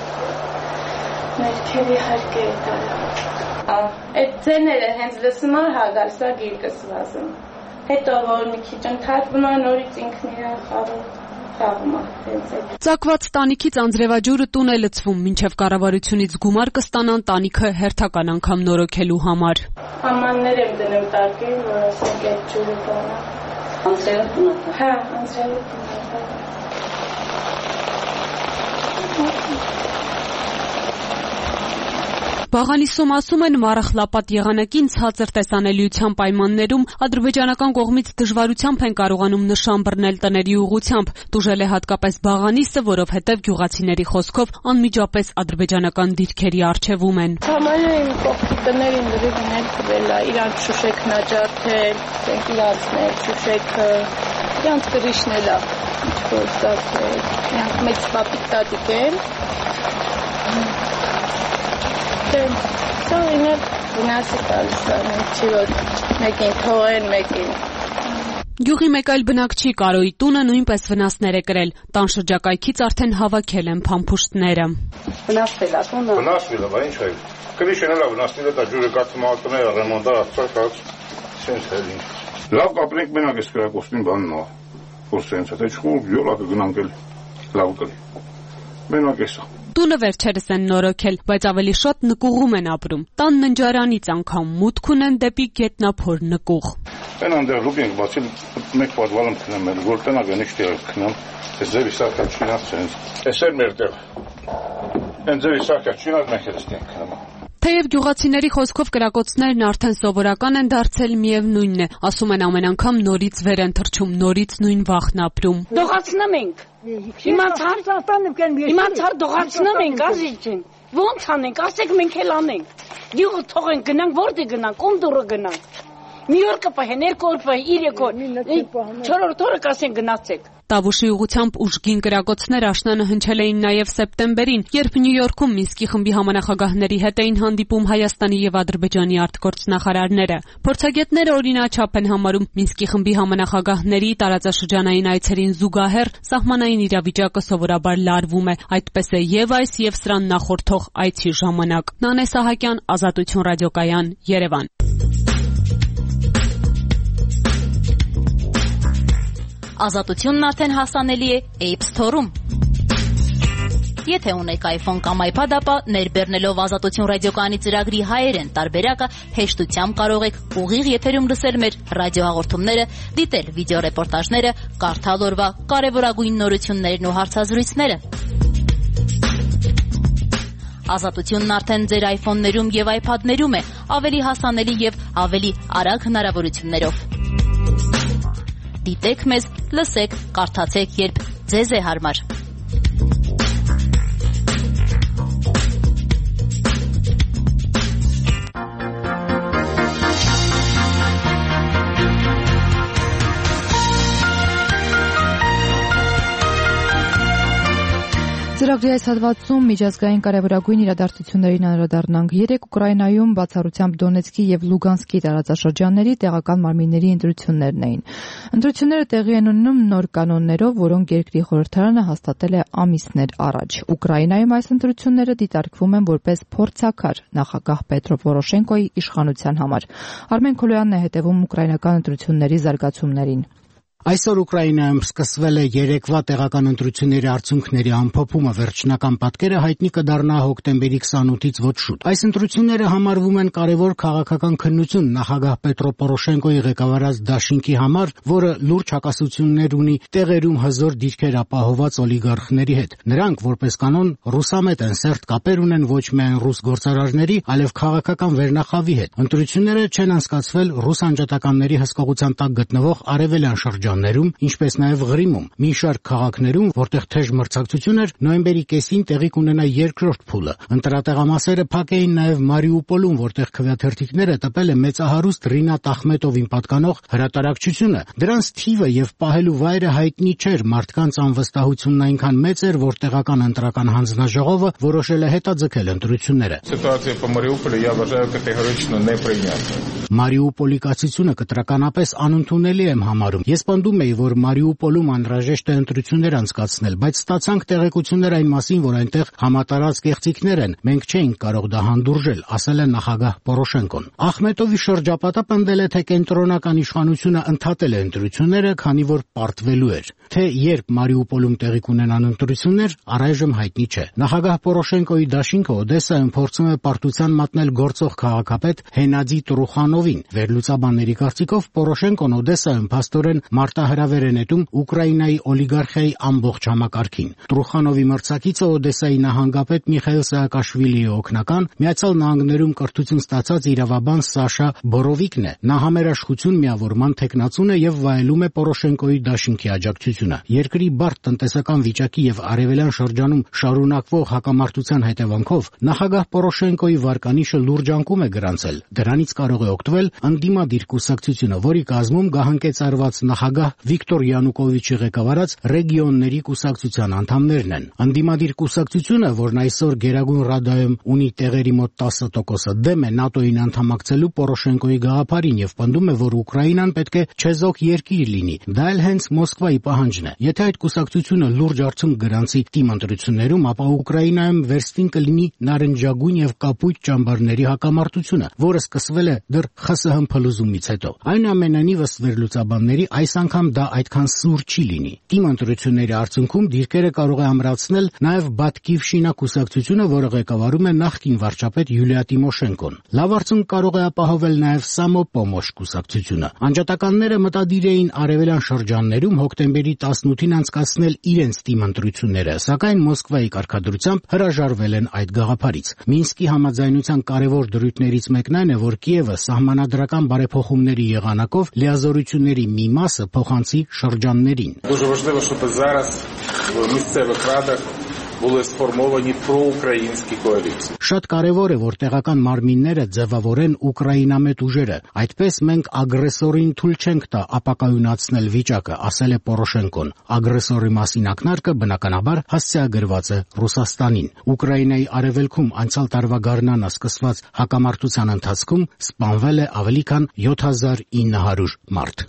ներքևի հարկեր տարա։ Այդ ձեները հենց լսում ա հա գալ, սա գիրկս վազում։ Հետո որ մի քիչ ընդհատվում ա, նորից ինքն իրան խաղում։ Ծակված տանիքից անձրևաջուրը տուն է լցվում, մինչև կառավարությունից գումար կստանան տանիքը հերթական անգամ նորոգելու համար։ Ամաններ եմ դնում տակի, որ ասենք այդ ջուրը տանա։ Անձրևը տուն է։ Հա, անձրևը տուն է։ Բաղանիսում ասում են Մարախլապատ եղանակին ցածր տեսանելիության պայմաններում ադրբեջանական կողմից դժվարությամբ են կարողանում նշան բռնել տների ուղղությամբ։ Տուժել է հատկապես Բաղանիսը, որովհետև գյուղացիների խոսքով անմիջապես ադրբեջանական դիրքերի առջևում են։ Համարին կողքի տներին լրիվ ներքվել է, իրանք շուշեքն աճարդել, վենտիլացնել, շուշեքը, իրանք կրիշն էլ է, ինչ-որ ստացել, իրանք մեծ պապիկ տատիկ են։ Սա իներ վնասի տալիս է, չի որ մեկին թողեն, մեկին։ Գյուղի մեկ այլ բնակչի Կարոյի տունը նույնպես վնասներ է կրել։ Տան շրջակայքից արդեն հավաքել են փամփուշտները։ Վնասվել է տունը։ Վնասվել է, բա ինչ է։ Կրիշն էլ է վնասվել է, դա ջուրը կացում ակտները ռեմոնտար աստված, սենց է ինչ։ Լավ կապրենք մենակ էս կրակոցին բանն է, որ սենց է, թե չխում յոլա կգնանք էլ։ լավ կլինի։ Մենակ էսա։ Տունը վերջերս են նորոգել, բայց ավելի շատ նկուղում են ապրում։ Տան ննջարանից անգամ մուտք ունեն դեպի գետնափոր նկուղ։ Այն անդեր լուբինգ բացի մեկ պատվալում քնեմ էր, որ տնա գնիչ տեղ քնեմ, այս ձևի սարքա չինած ցենց։ Էս էր մեր տեղ։ Այն ձևի սարքա չինած մենք էլ ստենք քնեմ։ Թեև գյուղացիների խոսքով կրակոցներն արդեն սովորական են դարձել, միևնույնն է, ասում են ամեն անգամ նորից վեր են թռչում, նորից նույն վախն ապրում։ Դողացնում ենք։ Իմանցար դողացնում ենք, ազիջին։ Ոնց անենք, ասեք մենք էլ անենք։ Գյուղը թողենք գնանք, որտե գնանք, ում դուրը գնանք։ Մի օր կպահեն, երկու օր պահեն, երեք օր, չորրորդ օրը կասեն գնացեք։ Տավուշի ուղղությամբ ուժգին կրակոցներ աշնանը հնչել էին նաև սեպտեմբերին, երբ Նյու Յորքում Մինսկի խմբի համանախագահների հետ էին հանդիպում Հայաստանի եւ Ադրբեջանի արտգործնախարարները։ Փորձագետները օրինաչափ են համարում Մինսկի խմբի համանախագահների տարածաշրջանային այցերին զուգահեռ սահմանային իրավիճակը սովորաբար լարվում է, այդպես է եւ այս եւ սրան նախորդող այցի ժամանակ։ Նանե Սահակյան, Ազատություն ռադիոկայան, Երևան։ Ազատությունն արդեն հասանելի է App Store-ում։ Եթե ունեք iPhone կամ iPad, ապա ներբեռնելով Ազատություն ռադիոկայանի ծրագրի հայերեն տարբերակը հեշտությամբ կարող եք ուղիղ եթերում լսել մեր ռադիոհաղորդումները, դիտել վիդեոռեպորտաժները, կարդալ օրվա կարևորագույն նորություններն ու հարցազրույցները։ Ազատությունն արդեն ձեր iPhone-ներում եւ iPad-ներում է, ավելի հասանելի եւ ավելի արագ հնարավորություններով։ Դիտեք մեզ, լսեք, կարդացեք, երբ ձեզ է հարմար։ Ծրագրի այս հատվածում միջազգային կարևորագույն իրադարձություններին անդրադառնանք։ Երեկ Ուկրաինայում բացառությամբ Դոնեցկի եւ Լուգանսկի տարածաշրջանների տեղական մարմինների ընտրություններն էին։ Ընտրությունները տեղի են ունենում նոր կանոններով, որոնք երկրի խորհրդարանը հաստատել է ամիսներ առաջ։ Ուկրաինայում այս ընտրությունները դիտարկվում են որպես փորձաքար նախագահ Պետրո Պորոշենկոյի իշխանության համար։ Արմեն Քոլոյանն է հետևում ուկրաինական ընտրությունների զարգացումներին։ Այսօր Ուկրաինայում սկսվել է երեկվա տեղական ընտրությունների արդյունքների ամփոփումը, վերջնական պատկերը հայտնի կդառնա հոկտեմբերի քսանութից ոչ շուտ։ Այս ընտրությունները համարվում են կարևոր քաղաքական քննություն նախագահ Պետրո Պորոշենկոյի ղեկավարած դաշինքի համար, որը լուրջ հակասություններ ունի տեղերում հզոր դիրքեր ապահոված օլիգարխների հետ։ Նրանք, որպես կանոն, ռուսամետ են, սերտ կապեր ունեն ոչ միայն ռուս գործարարների, այլև քաղաքական վերնախավի հետ։ Ընտրությունները չեն անցկացվել ռուս անջատականների հսկողության տակ գտնվող արևելյան շրջան ներում, ինչպես նաև Ղրիմում, մի շարք քաղաքներում, որտեղ թեժ մրցակցություն էր, նոյեմբերի կեսին տեղի կունենա երկրորդ փուլը։ Ընտրատեղամասերը փակ էին նաև Մարիուպոլում, որտեղ քվեաթերթիկները տպել է մեծահարուստ Ռինատ Ախմետովին պատկանող հրատարակչությունը։ Դրանց թիվը եւ պահելու վայրը հայտնի չէր, մարդկանց անվստահությունն այնքան մեծ էր, որ տեղական ընտրական հանձնաժողովը որոշել է հետաձգել ընտրությունները։ Մարիուպոլի կացությունը կտրականապես անընդունելի եմ համարում։ Ես պնդում էի, որ Մարիուպոլում անհրաժեշտ է ընտրություններ անցկացնել, բայց ստացանք տեղեկություններ այն մասին, որ այնտեղ համատարած կեղծիքներ են։ Մենք չէինք կարող դա հանդուրժել, ասել է նախագահ Պորոշենկոն։ Ախմետովի շրջապատը պնդել է, թե կենտրոնական իշխանությունը ընդհատել է ընտրությունները, քանի որ պարտվելու էր։ Թե երբ Մարիուպոլում տեղի կունենան ընտրություններ, առայժմ հայտնի չէ։ Նախագահ Պորոշենկոյի դաշինքը Օդեսայում փորձում է պարտության մատնել գործող քաղաքապետ Հենադի Տրուխանովին։ Վերլուծաբանների կարծիքով Պորոշենկոն Օդեսայում փաստորեն մարտահրավեր է նետում Ուկրաինայի օլիգարխիայի ամբողջ համակարգին։ Տրուխանովի մրցակիցը Օդեսայի նահանգապետ Միխայիլ Սաակաշվիլիի օգնական, Միացյալ Նահանգներում կրթություն ստացած իրավաբան Սաշա Բորովիկն է։ Նա համերաշխություն միավորման թեկնածուն է եւ վայելում է Պորոշենկոյի դաշինքի աջակցությունը։ Երկրի բարդ տնտեսական վիճակի եւ արևելյան շրջանում շարունակվող հակամարտության հետևանքով նախագահ Պորոշենկոյի վարկանիշը լուրջ անկում է գրանցել։ Դրանից կարող է օգտվել ընդդիմադիր կուսակցությունը, որի կազմում գահանկեցարված նախագահ Վիկտոր Յանուկովիչի ղեկավարած ռեգիոնների կուսակցության անդամներն են։ Ընդդիմադիր կուսակցությունը, որն այսօր Գերագույն Ռադայում ունի տեղերի մոտ տասը տոկոսը դեմ է ՆԱՏՕ-ին անդամակցելու Պորոշենկոյի գաղափարին եւ պնդում է, որ Ուկրաինան պետք է չեզոք երկիր լինի։ Դա էլ հենց Մոսկվայի պահանջն է։ Եթե այդ կուսակցությունը լուրջ արդյունք գրանցի թիմ ընտրություններում, ապա Ուկրաինայում վերստին կլինի նարնջագույն եւ կապույտ ճամբարների հակամարտությունը, որը սկսվել է դեռ ԽՍՀՄ փլուզումից հետո։ Այնուամենայնիվ, ըստ վերլուծաբանների, այս անգամ դա այդքան սուր չի լինի։ Թիմ ընտրությունների արդյունքում դիրքերը կարող է ամրացնել նաև Բատկիվշինա կուսակցությունը, որը ղեկավարում է նախկին վարչապետ Յուլիա Տիմոշենկոն։ Լավ արդյունք կարող է ապահովել նաև Սամոպոմոշ կուսակցությունը։ Անջատականները մտադիր էին արևելյան շրջաններում հոկտեմբերի տասնութին անցկացնել իրենց թիմ ընտրությունները, սակայն Մոսկվայի կարգադրությամբ հրաժարվել են այդ գաղափարից։ Մինսկի համաձայնության կարևոր դրույթներից մեկն այն է, որ Կիևը սահմանադրական բարեփոխումների եղանակով լիազորությունների մի մասը փոխանցի շրջաններին։ Дуже важливо, щоб зараз в місцевих радах були сформовані проукраїнські коаліції. Շատ կարևոր է, որ տեղական մարմինները ձևավորեն ուկրաինամետ ուժերը։ Այդպես մենք ագրեսորին թույլ չենք տա ապակայունացնել վիճակը, ասել է Պորոշենկոն։ Ագրեսորի մասին ակնարկը բնականաբար հասցեագրված է Ռուսաստանին։ Ուկրաինայի արևելքում անցյալ տարվա գարնանը սկսված հակամարտության ընթացքում սպանվել է ավելի քան յոթ հազար ինը հարյուր մարդ։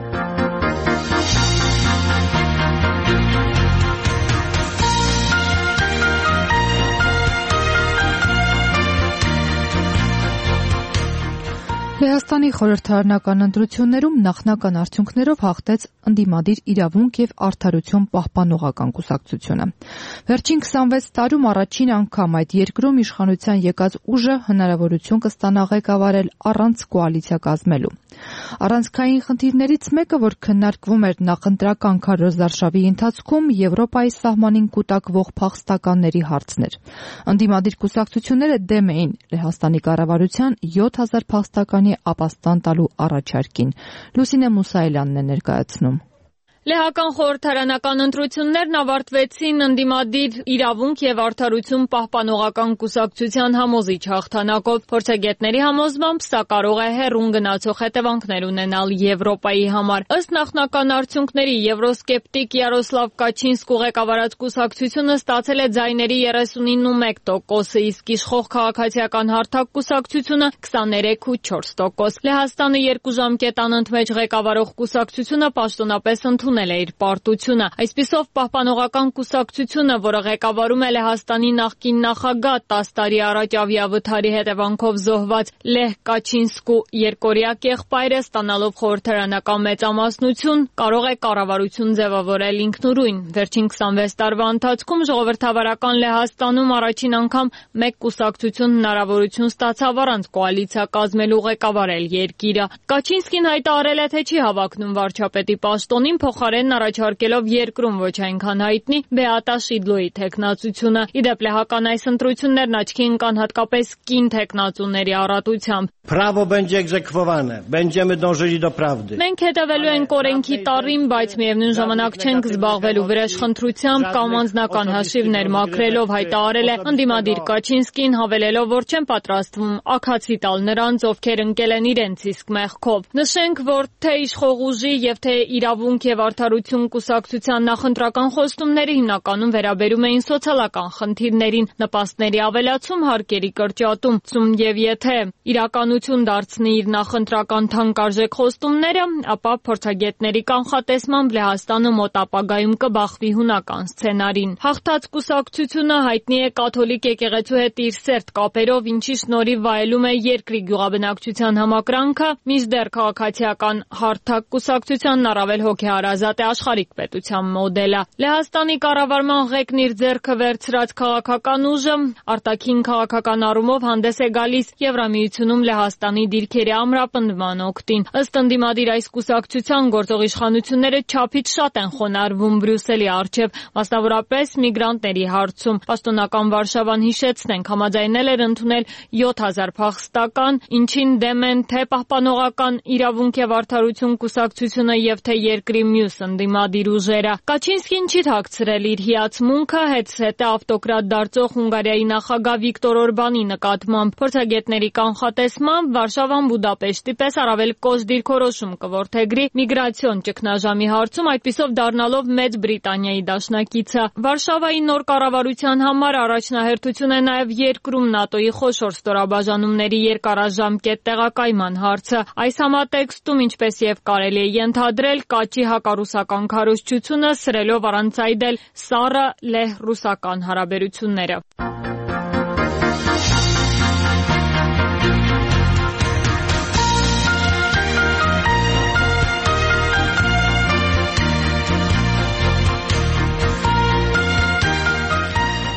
Լեհաստանի խորհրդարանական ընտրություններում նախնական արդյունքներով հաղթեց ընդդիմադիր իրավունք եւ արդարություն պահպանողական կուսակցությունը։ Վերջին քսանվեց տարում առաջին անգամ այդ երկրում իշխանության եկած ուժը հնարավորություն կստանա ղեկավարել առանց կոալիցիա կազմելու։ Առանցքային խնդիրներից մեկը, որ քննարկվում էր նախընտրական քարոզարշավի ընթացքում, Եվրոպայի սահմանին կուտակվող փախստականների հարցն էր։ Ընդդիմադիր կուսակցությունները դեմ էին Լեհաստանի կառավարության յոթ հազար փախստականի ապաստան տալու առաջարկին։ Լուսինե Մուսայելյանն է ներկայացնում։ Լեհական խորհրդարանական ընտրություններն ավարտվեցին ընդդիմադիր իրավունք եւ արդարություն պահպանողական կուսակցության համոզիչ հաղթանակով։ Փորձագետների համոզմամբ սա կարող է հեռուն գնացող հետևանքներ ունենալ Եվրոպայի համար։ Ըստ նախնական արդյունքների եվրոսկեպտիկ Յարոսլավ Կաչինսկու ղեկավարած կուսակցությունը ստացել է ձայների երեսունինն ու մեկ տոկոսը, իսկ իշխող քաղաքացիական հարթակ կուսակցությունը քսաներեք ու չորս տոկոս։ Լեհաստանը երկու ժամկետ անընդմեջ ղեկավարող կուսակցությունը պաշտոնապես ընդունել է իր պարտությունը։ Այսպիսով պահպանողական կուսակցությունը, որը ղեկավարում է Լեհաստանի նախկին նախագահ տասը տարի առաջ ավիավթարի հետևանքով զոհված Լեհ Կաչինսկու երկօրյա եղբայրը, ստանալով խորհրդարանական մեծամասնություն, կարող է կառավարություն ձևավորել ինքնուրույն։ Վերջին քսանվեց տարվա ընթացքում ժողովրդավարական Լեհաստանում առաջին անգամ մեկ կուսակցություն հնարավորություն ստացավ առանց կոալիցիա կազմելու ղեկավարել երկիրը։ Կաչինսկին հայտարարել է, թե չի հավակնում վարչապետի պաշտոնին, փոխարենն առաջարկելով երկրում ոչ այնքան հայտնի Բեատա Շիդլոյի թեկնածությունը։ Իդեպ լեհական այս ընտրություններն աչքի ընկան հատկապես կին թեկնածուների առատությամբ։ Право będzie egzekwowane. Będziemy dążyli do prawdy. Մենք հետևելու ենք օրենքի տառին, բայց միևնույն ժամանակ չենք զբաղվելու վրեժխնդրությամբ կամ անձնական հաշիվներ մաքրելով, հայտարարել է ընդդիմադիր Կաչինսկին, հավելելով, որ չեն պատրաստվում աքացի տալ նրանց, ովքեր ընկել են իրենց իսկ մեղքով։ Նշենք, որ թե իշխող ուժի եւ թե իրավունք եւ արդարություն կուսակցության նախընտրական խոստումները հիմնականում վերաբերում էին սոցիալական խնդիրներին, նպաստների ավելացում, հարկերի կրճատում եւ եթե իրականություն դարձնի իր նախընտրական թանկարժեք խոստումները, ապա փորձագետների կանխատեսմամբ Լեհաստանը մոտ ապագայում կբախվի հունական սցենարին։ Հաղթած կուսակցությունը հայտնի է կաթոլիկ եկեղեցու հետ իր սերտ կապերով, ինչի շնորհիվ վայելում է երկրի գյուղաբնակչության համակրանքը, մինչդեռ քաղաքացիական հարթակ կուսակցությանն առավել հոգեհարազատ է աշխարհիկ պետության մոդելը։ Լեհաստանի կառավարման ղեկն իր ձեռքը վերցրած քաղաքական ուժը արտաքին քաղաքական առումով հանդես է գալիս Եվրամիությունում Լեհաստանի դիրքերի ամրապնդման օգտին։ Ըստ ընդդիմադիր այս կուսակցության գործող իշխանությունները չափից շատ են խոնարհվում Բրյուսելի առջև, մասնավորապես միգրանտների հարցում։ Պաշտոնական Վարշավան, հիշեցնենք, համաձայնել էր ընդունել յոթ հազար փախստական, ինչին դեմ են թե պահպանողական իրավունք եւ արդարություն կուսակցությունը եւ թե երկրի մյուս ընդդիմադիր ուժերը։ Կաչինսկին չի թաքցրել իր հիացմունքը հետսհետե ավտոկրատ դարձող Հունգարիայի նախագահ Վիկտոր Օրբանի նկատմամբ։ Փորձագետների կանխատեսմամբ Վարշավան Բուդապեշտի պես առավել կոշտ դիրքորոշում կորդեգրի միգրացիոն ճգնաժամի հարցում, այդպիսով դառնալով Մեծ Բրիտանիայի դաշնակիցը։ Վարշավայի նոր կառավարության համար առաջնահերթություն է նաև երկրում ՆԱՏՕ-ի խոշոր ստորաբաժանումների երկարաժամկետ տեղակայման հարցը։ Այս համատեքստում, ինչպես եւ կարելի է ենթադրել, կաչի հակառուսական քարոզչությունը սրելով առանցայդել սառը լեհ-ռուսական հարաբերությունները։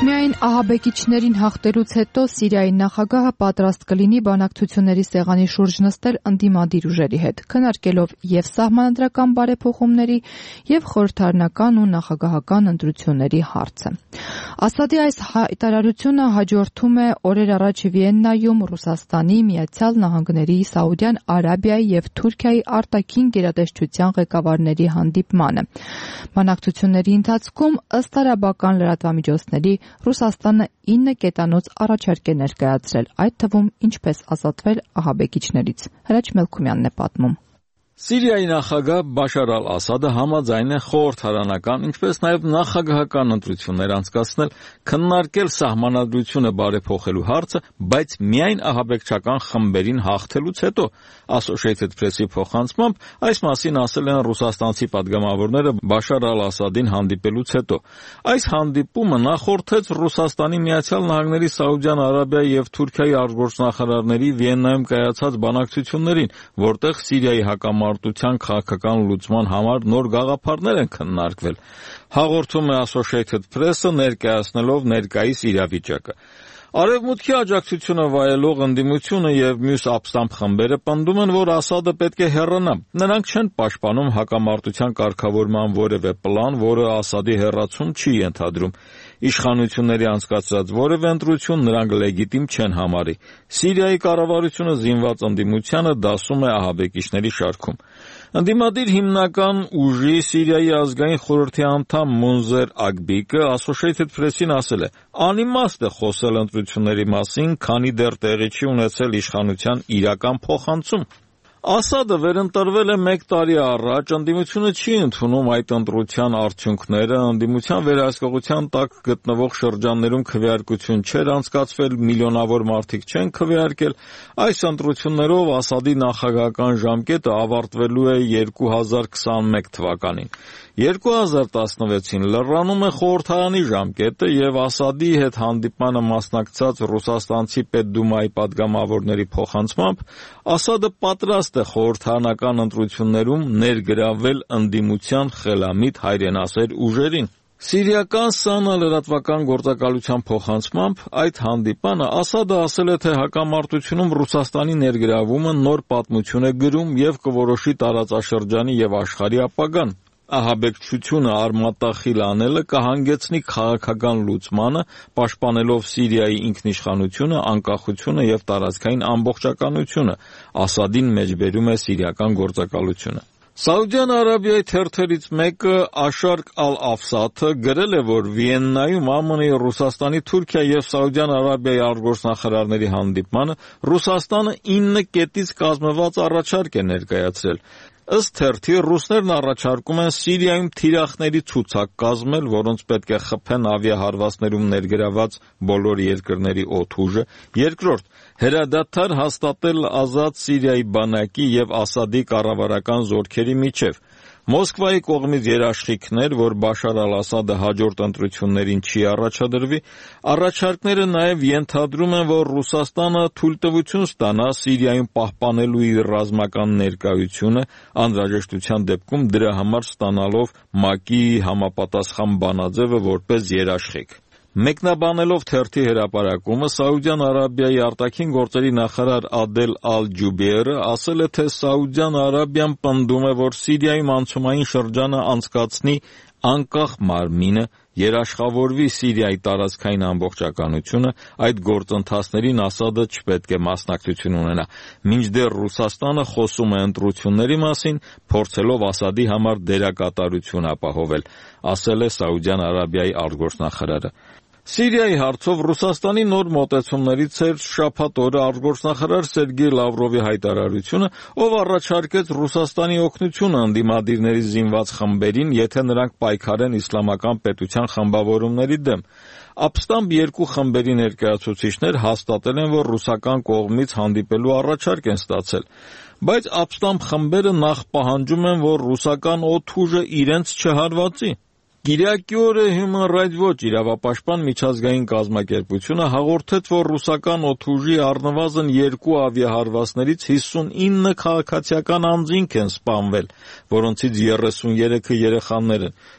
Միայն ահաբեկիչներին հաղթելուց հետո Սիրիայի նախագահը պատրաստ կլինի բանակցությունների սեղանի շուրջ նստել ընդդիմադիր ուժերի հետ, քննարկելով եւ սահմանադրական բարեփոխումների եւ խորհրդարանական ու նախագահական ընտրությունների հարցը։ Ասադի այս հայտարարությունը հաջորդում է օրեր առաջ Վիեննայում Ռուսաստանի, Միացյալ Նահանգների, Սաուդյան Արաբիայի եւ Թուրքիայի արտաքին գերատեսչության ղեկավարների հանդիպմանը։ Բանակցությունների ընթացքում ըստ արաբական լրատվամիջոցների Ռուսաստանը ինը կետանոց առաջարկ է ներկայացրել, այդ թվում ինչպես ազատվել ահաբեկիչներից։ Հրաչ Մելքումյանն է պատմում։ Սիրիայի նախագահ Բաշար ալ-Ասադը համաձայն է խորհրդարանական, ինչպես նաև նախագահական ընտրություններ անցկացնել, քննարկել սահմանադրությունը բարեփոխելու հարցը, բայց միայն ահաբեկչական խմբերին հաղթելուց հետո։ Associated Press-ի փոխանցմամբ այս մասին ասել են ռուսաստանցի падգամավորները Բաշար ալ-Ասադին հանդիպելուց հետո։ Այս հանդիպումը նախորդեց Ռուսաստանի, Միացյալ Նահանգների, Սաուդյան Արաբիայի եւ Թուրքիայի արտգործնախարարների Վիեննայում կայացած բանակցություններին, որտեղ Սիրիայի հակամարտության քաղաքական լուծման համար նոր գաղափարներ են քննարկվել։ Հաղորդում է Associated Press-ը ներկայացնելով ներկայիս իրավիճակը։ Արևմուտքի աջակցությունը վայելող ընդդիմությունը եւ մյուս ապստամբ խմբերը պնդում են, որ Ասադը պետք է հեռանա։ Նրանք չեն պաշտպանում հակամարտության կարգավորման որևէ պլան, որը Ասադի հեռացում չի ենթադրում։ Իշխանությունների անցկացրած որևէ ընտրություն նրանք լեգիտիմ չեն համարի։ Սիրիայի կառավարությունը զինված ընդդիմությանը դասում է ահաբեկիչների շարքում։ Ընդդիմադիր հիմնական ուժի Սիրիայի ազգային խորհրդի անդամ Մունզեր Ագբիկը Associated Press-ին ասել է. «Անիմաստ է խոսել ընտրությունների մասին, քանի դեռ տեղի չի ունեցել իշխանության իրական փոխանցում»։ Ասադը վերընտրվել է մեկ տարի առաջ, ընդդիմությունը չի ընդունում այդ ընտրության արդյունքները, ընդդիմության վերահսկողության տակ գտնվող շրջաններում քվեարկություն չէր անցկացվել, միլիոնավոր մարդիկ չեն քվեարկել։ Այս ընտրություններով Ասադի նախագահական ժամկետը ավարտվելու է երկու հազար քսանմեկ թվականին։ երկու հազար տասնվեցին լրանում է խորհրդարանի ժամկետը եւ Ասադի հետ հանդիպմանը մասնակցած ռուսաստանցի պետդումայի падգամավորների փոխանցմամբ Ասադը պատրաստ է խորհրդարանական ընտրություններում ներգրավել ընդդիմության խելամիտ հայրենասեր ուժերին։ Սիրիական ՍԱՆԱ լրատվական գործակալության փոխանցմամբ այդ հանդիպանը Ասադը ասել է, թե հակամարտությունում Ռուսաստանի ներգրավումը նոր պատմություն է գրում եւ կորոշի տարածաշրջանի եւ աշխարհի ապագան։ Ահաբեկչությունը արմատախիլ անելը կհանգեցնի քաղաքական լուծմանը, պաշտպանելով Սիրիայի ինքնիշխանությունը, անկախությունը եւ տարածքային ամբողջականությունը, Ասադին մեջբերում է սիրիական գործակալությունը։ Սաուդյան Արաբիայի թերթերից մեկը Աշարկ ալ-Աֆսաթը գրել է, որ Վիեննայում ԱՄՆ-ի, Ռուսաստանի, Թուրքիայի եւ Սաուդյան Արաբիայի արտգործնախարարների հանդիպմանը Ռուսաստանը ինը կետից կազմված առաջարկ է ներկայացրել։ Ըստ թերթի, ռուսներն առաջարկում են Սիրիայում թիրախների ցուցակ կազմել, որոնց պետք է խփեն ավիահարվածներում ներգրաված բոլոր երկրների օդուժը։ Երկրորդ, հրադադար հաստատել ազատ Սիրիայի բանակի եւ Ասադի կառավարական զորքերի միջև։ Մոսկվայի կողմից երաշխիքներ, որ Բաշար ալ-Ասադը հաջորդ ընտրություններին չի առաջադրվի, առաջարկները նաև ենթադրում են, որ Ռուսաստանը թույլտվություն ստանա Սիրիայում պահպանելու իր ռազմական ներկայությունը, անհրաժեշտության դեպքում դրա համար ստանալով ՄԱԿ-ի համապատասխան բանաձևը որպես երաշխիք։ Մեկնաբանելով թերթի հրապարակումը, Սաուդյան Արաբիայի արտաքին գործերի նախարար Ադել Ալ-Ջուբեյրը ասել է, թե Սաուդյան Արաբիան պնդում է, որ Սիրիայում անցումային շրջանը անցկացնի անկախ մարմինը, երաշխավորվի Սիրիայի տարածքային ամբողջականությունը, այդ գործընթացներին Ասադը չպետք է մասնակցություն ունենա, մինչդեռ Ռուսաստանը խոսում է ընտրությունների մասին, փորձելով Ասադի համար դերակատարություն ապահովել, ասել է Սաուդյան Արաբիայի արտգործնախարարը։ Սիրիայի հարցով Ռուսաստանի նոր մոտեցումներից էր շաբաթ օրը արտգործնախարար Սերգեյ Լավրովի հայտարարությունը, ով առաջարկեց Ռուսաստանի օգնությունը ընդդիմադիրների զինված խմբերին, եթե նրանք պայքարեն իսլամական պետության խմբավորումների դեմ։ Ապստամբ երկու խմբերի ներկայացուցիչներ հաստատել են, որ ռուսական կողմից հանդիպելու առաջարկ են ստացել, բայց ապստամբ խմբերը նախ պահանջում են, որ ռուսական օդուժը իրենց չհարվածի։ Կիրակի օրը Human Rights Watch իրավապաշտպան միջազգային կազմակերպությունը հաղորդեց, որ ռուսական օդուժի առնվազն երկու ավիահարվածներից հիսունինը քաղաքացիական անձինք են սպանվել, որոնցից երեսուներեքը երեխաներ են։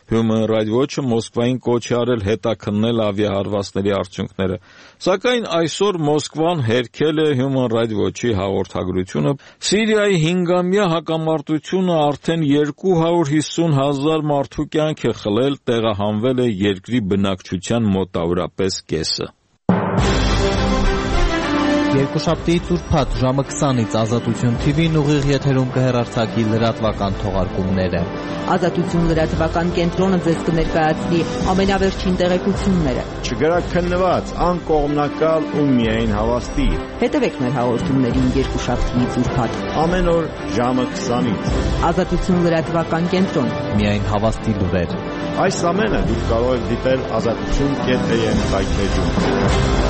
Human Rights Watch-ը Մոսկվային կոչ է արել հետաքննել ավիահարվածների արդյունքները։ Սակայն այսօր Մոսկվան հերքել է Human Rights Watch-ի հաղորդագրությունը։ Սիրիայի հինգամյա հակամարտությունը արդեն երկու հարյուր հիսուն հազար մարդու կյանք է խլել, տեղահանվել է երկրի բնակչության մոտավորապես կեսը։ Երկուշաբթիից ուրբաթ ժամը քսանից Ազատություն թի վին ուղիղ եթերում կհեռարձակի լրատվական թողարկումները։ Ազատություն լրատվական կենտրոնը ձեզ կներկայացնի ամենավերջին տեղեկությունները։ Չգրաքննված, անկողմնակալ ու միայն հավաստի։ Հետևեք մեր հաղորդումներին երկուշաբթիից ուրբաթ ամեն օր ժամը քսանից։ Ազատություն լրատվական կենտրոն։ Միայն հավաստի լուրեր։ Այս ամենը դուք կարող եք դիտել ազատություն կետ է եմ կայքեջում։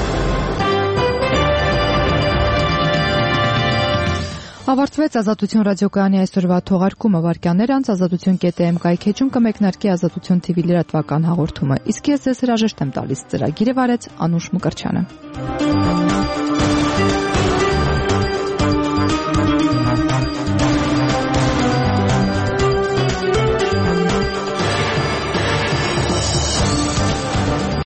Ավարտվեց Ազատություն ռադիոկայանի այսօրվա թողարկումը, վարքյաններ անց ազատություն կետ է եմ կայքեջում կմեկնարկի Ազատություն թի վի լրատվական հաղորդումը։ Իսկ ես ձեզ հրաժեշտ եմ տալիս ծրագիրը վարեց Անուշ Մկրչյանը։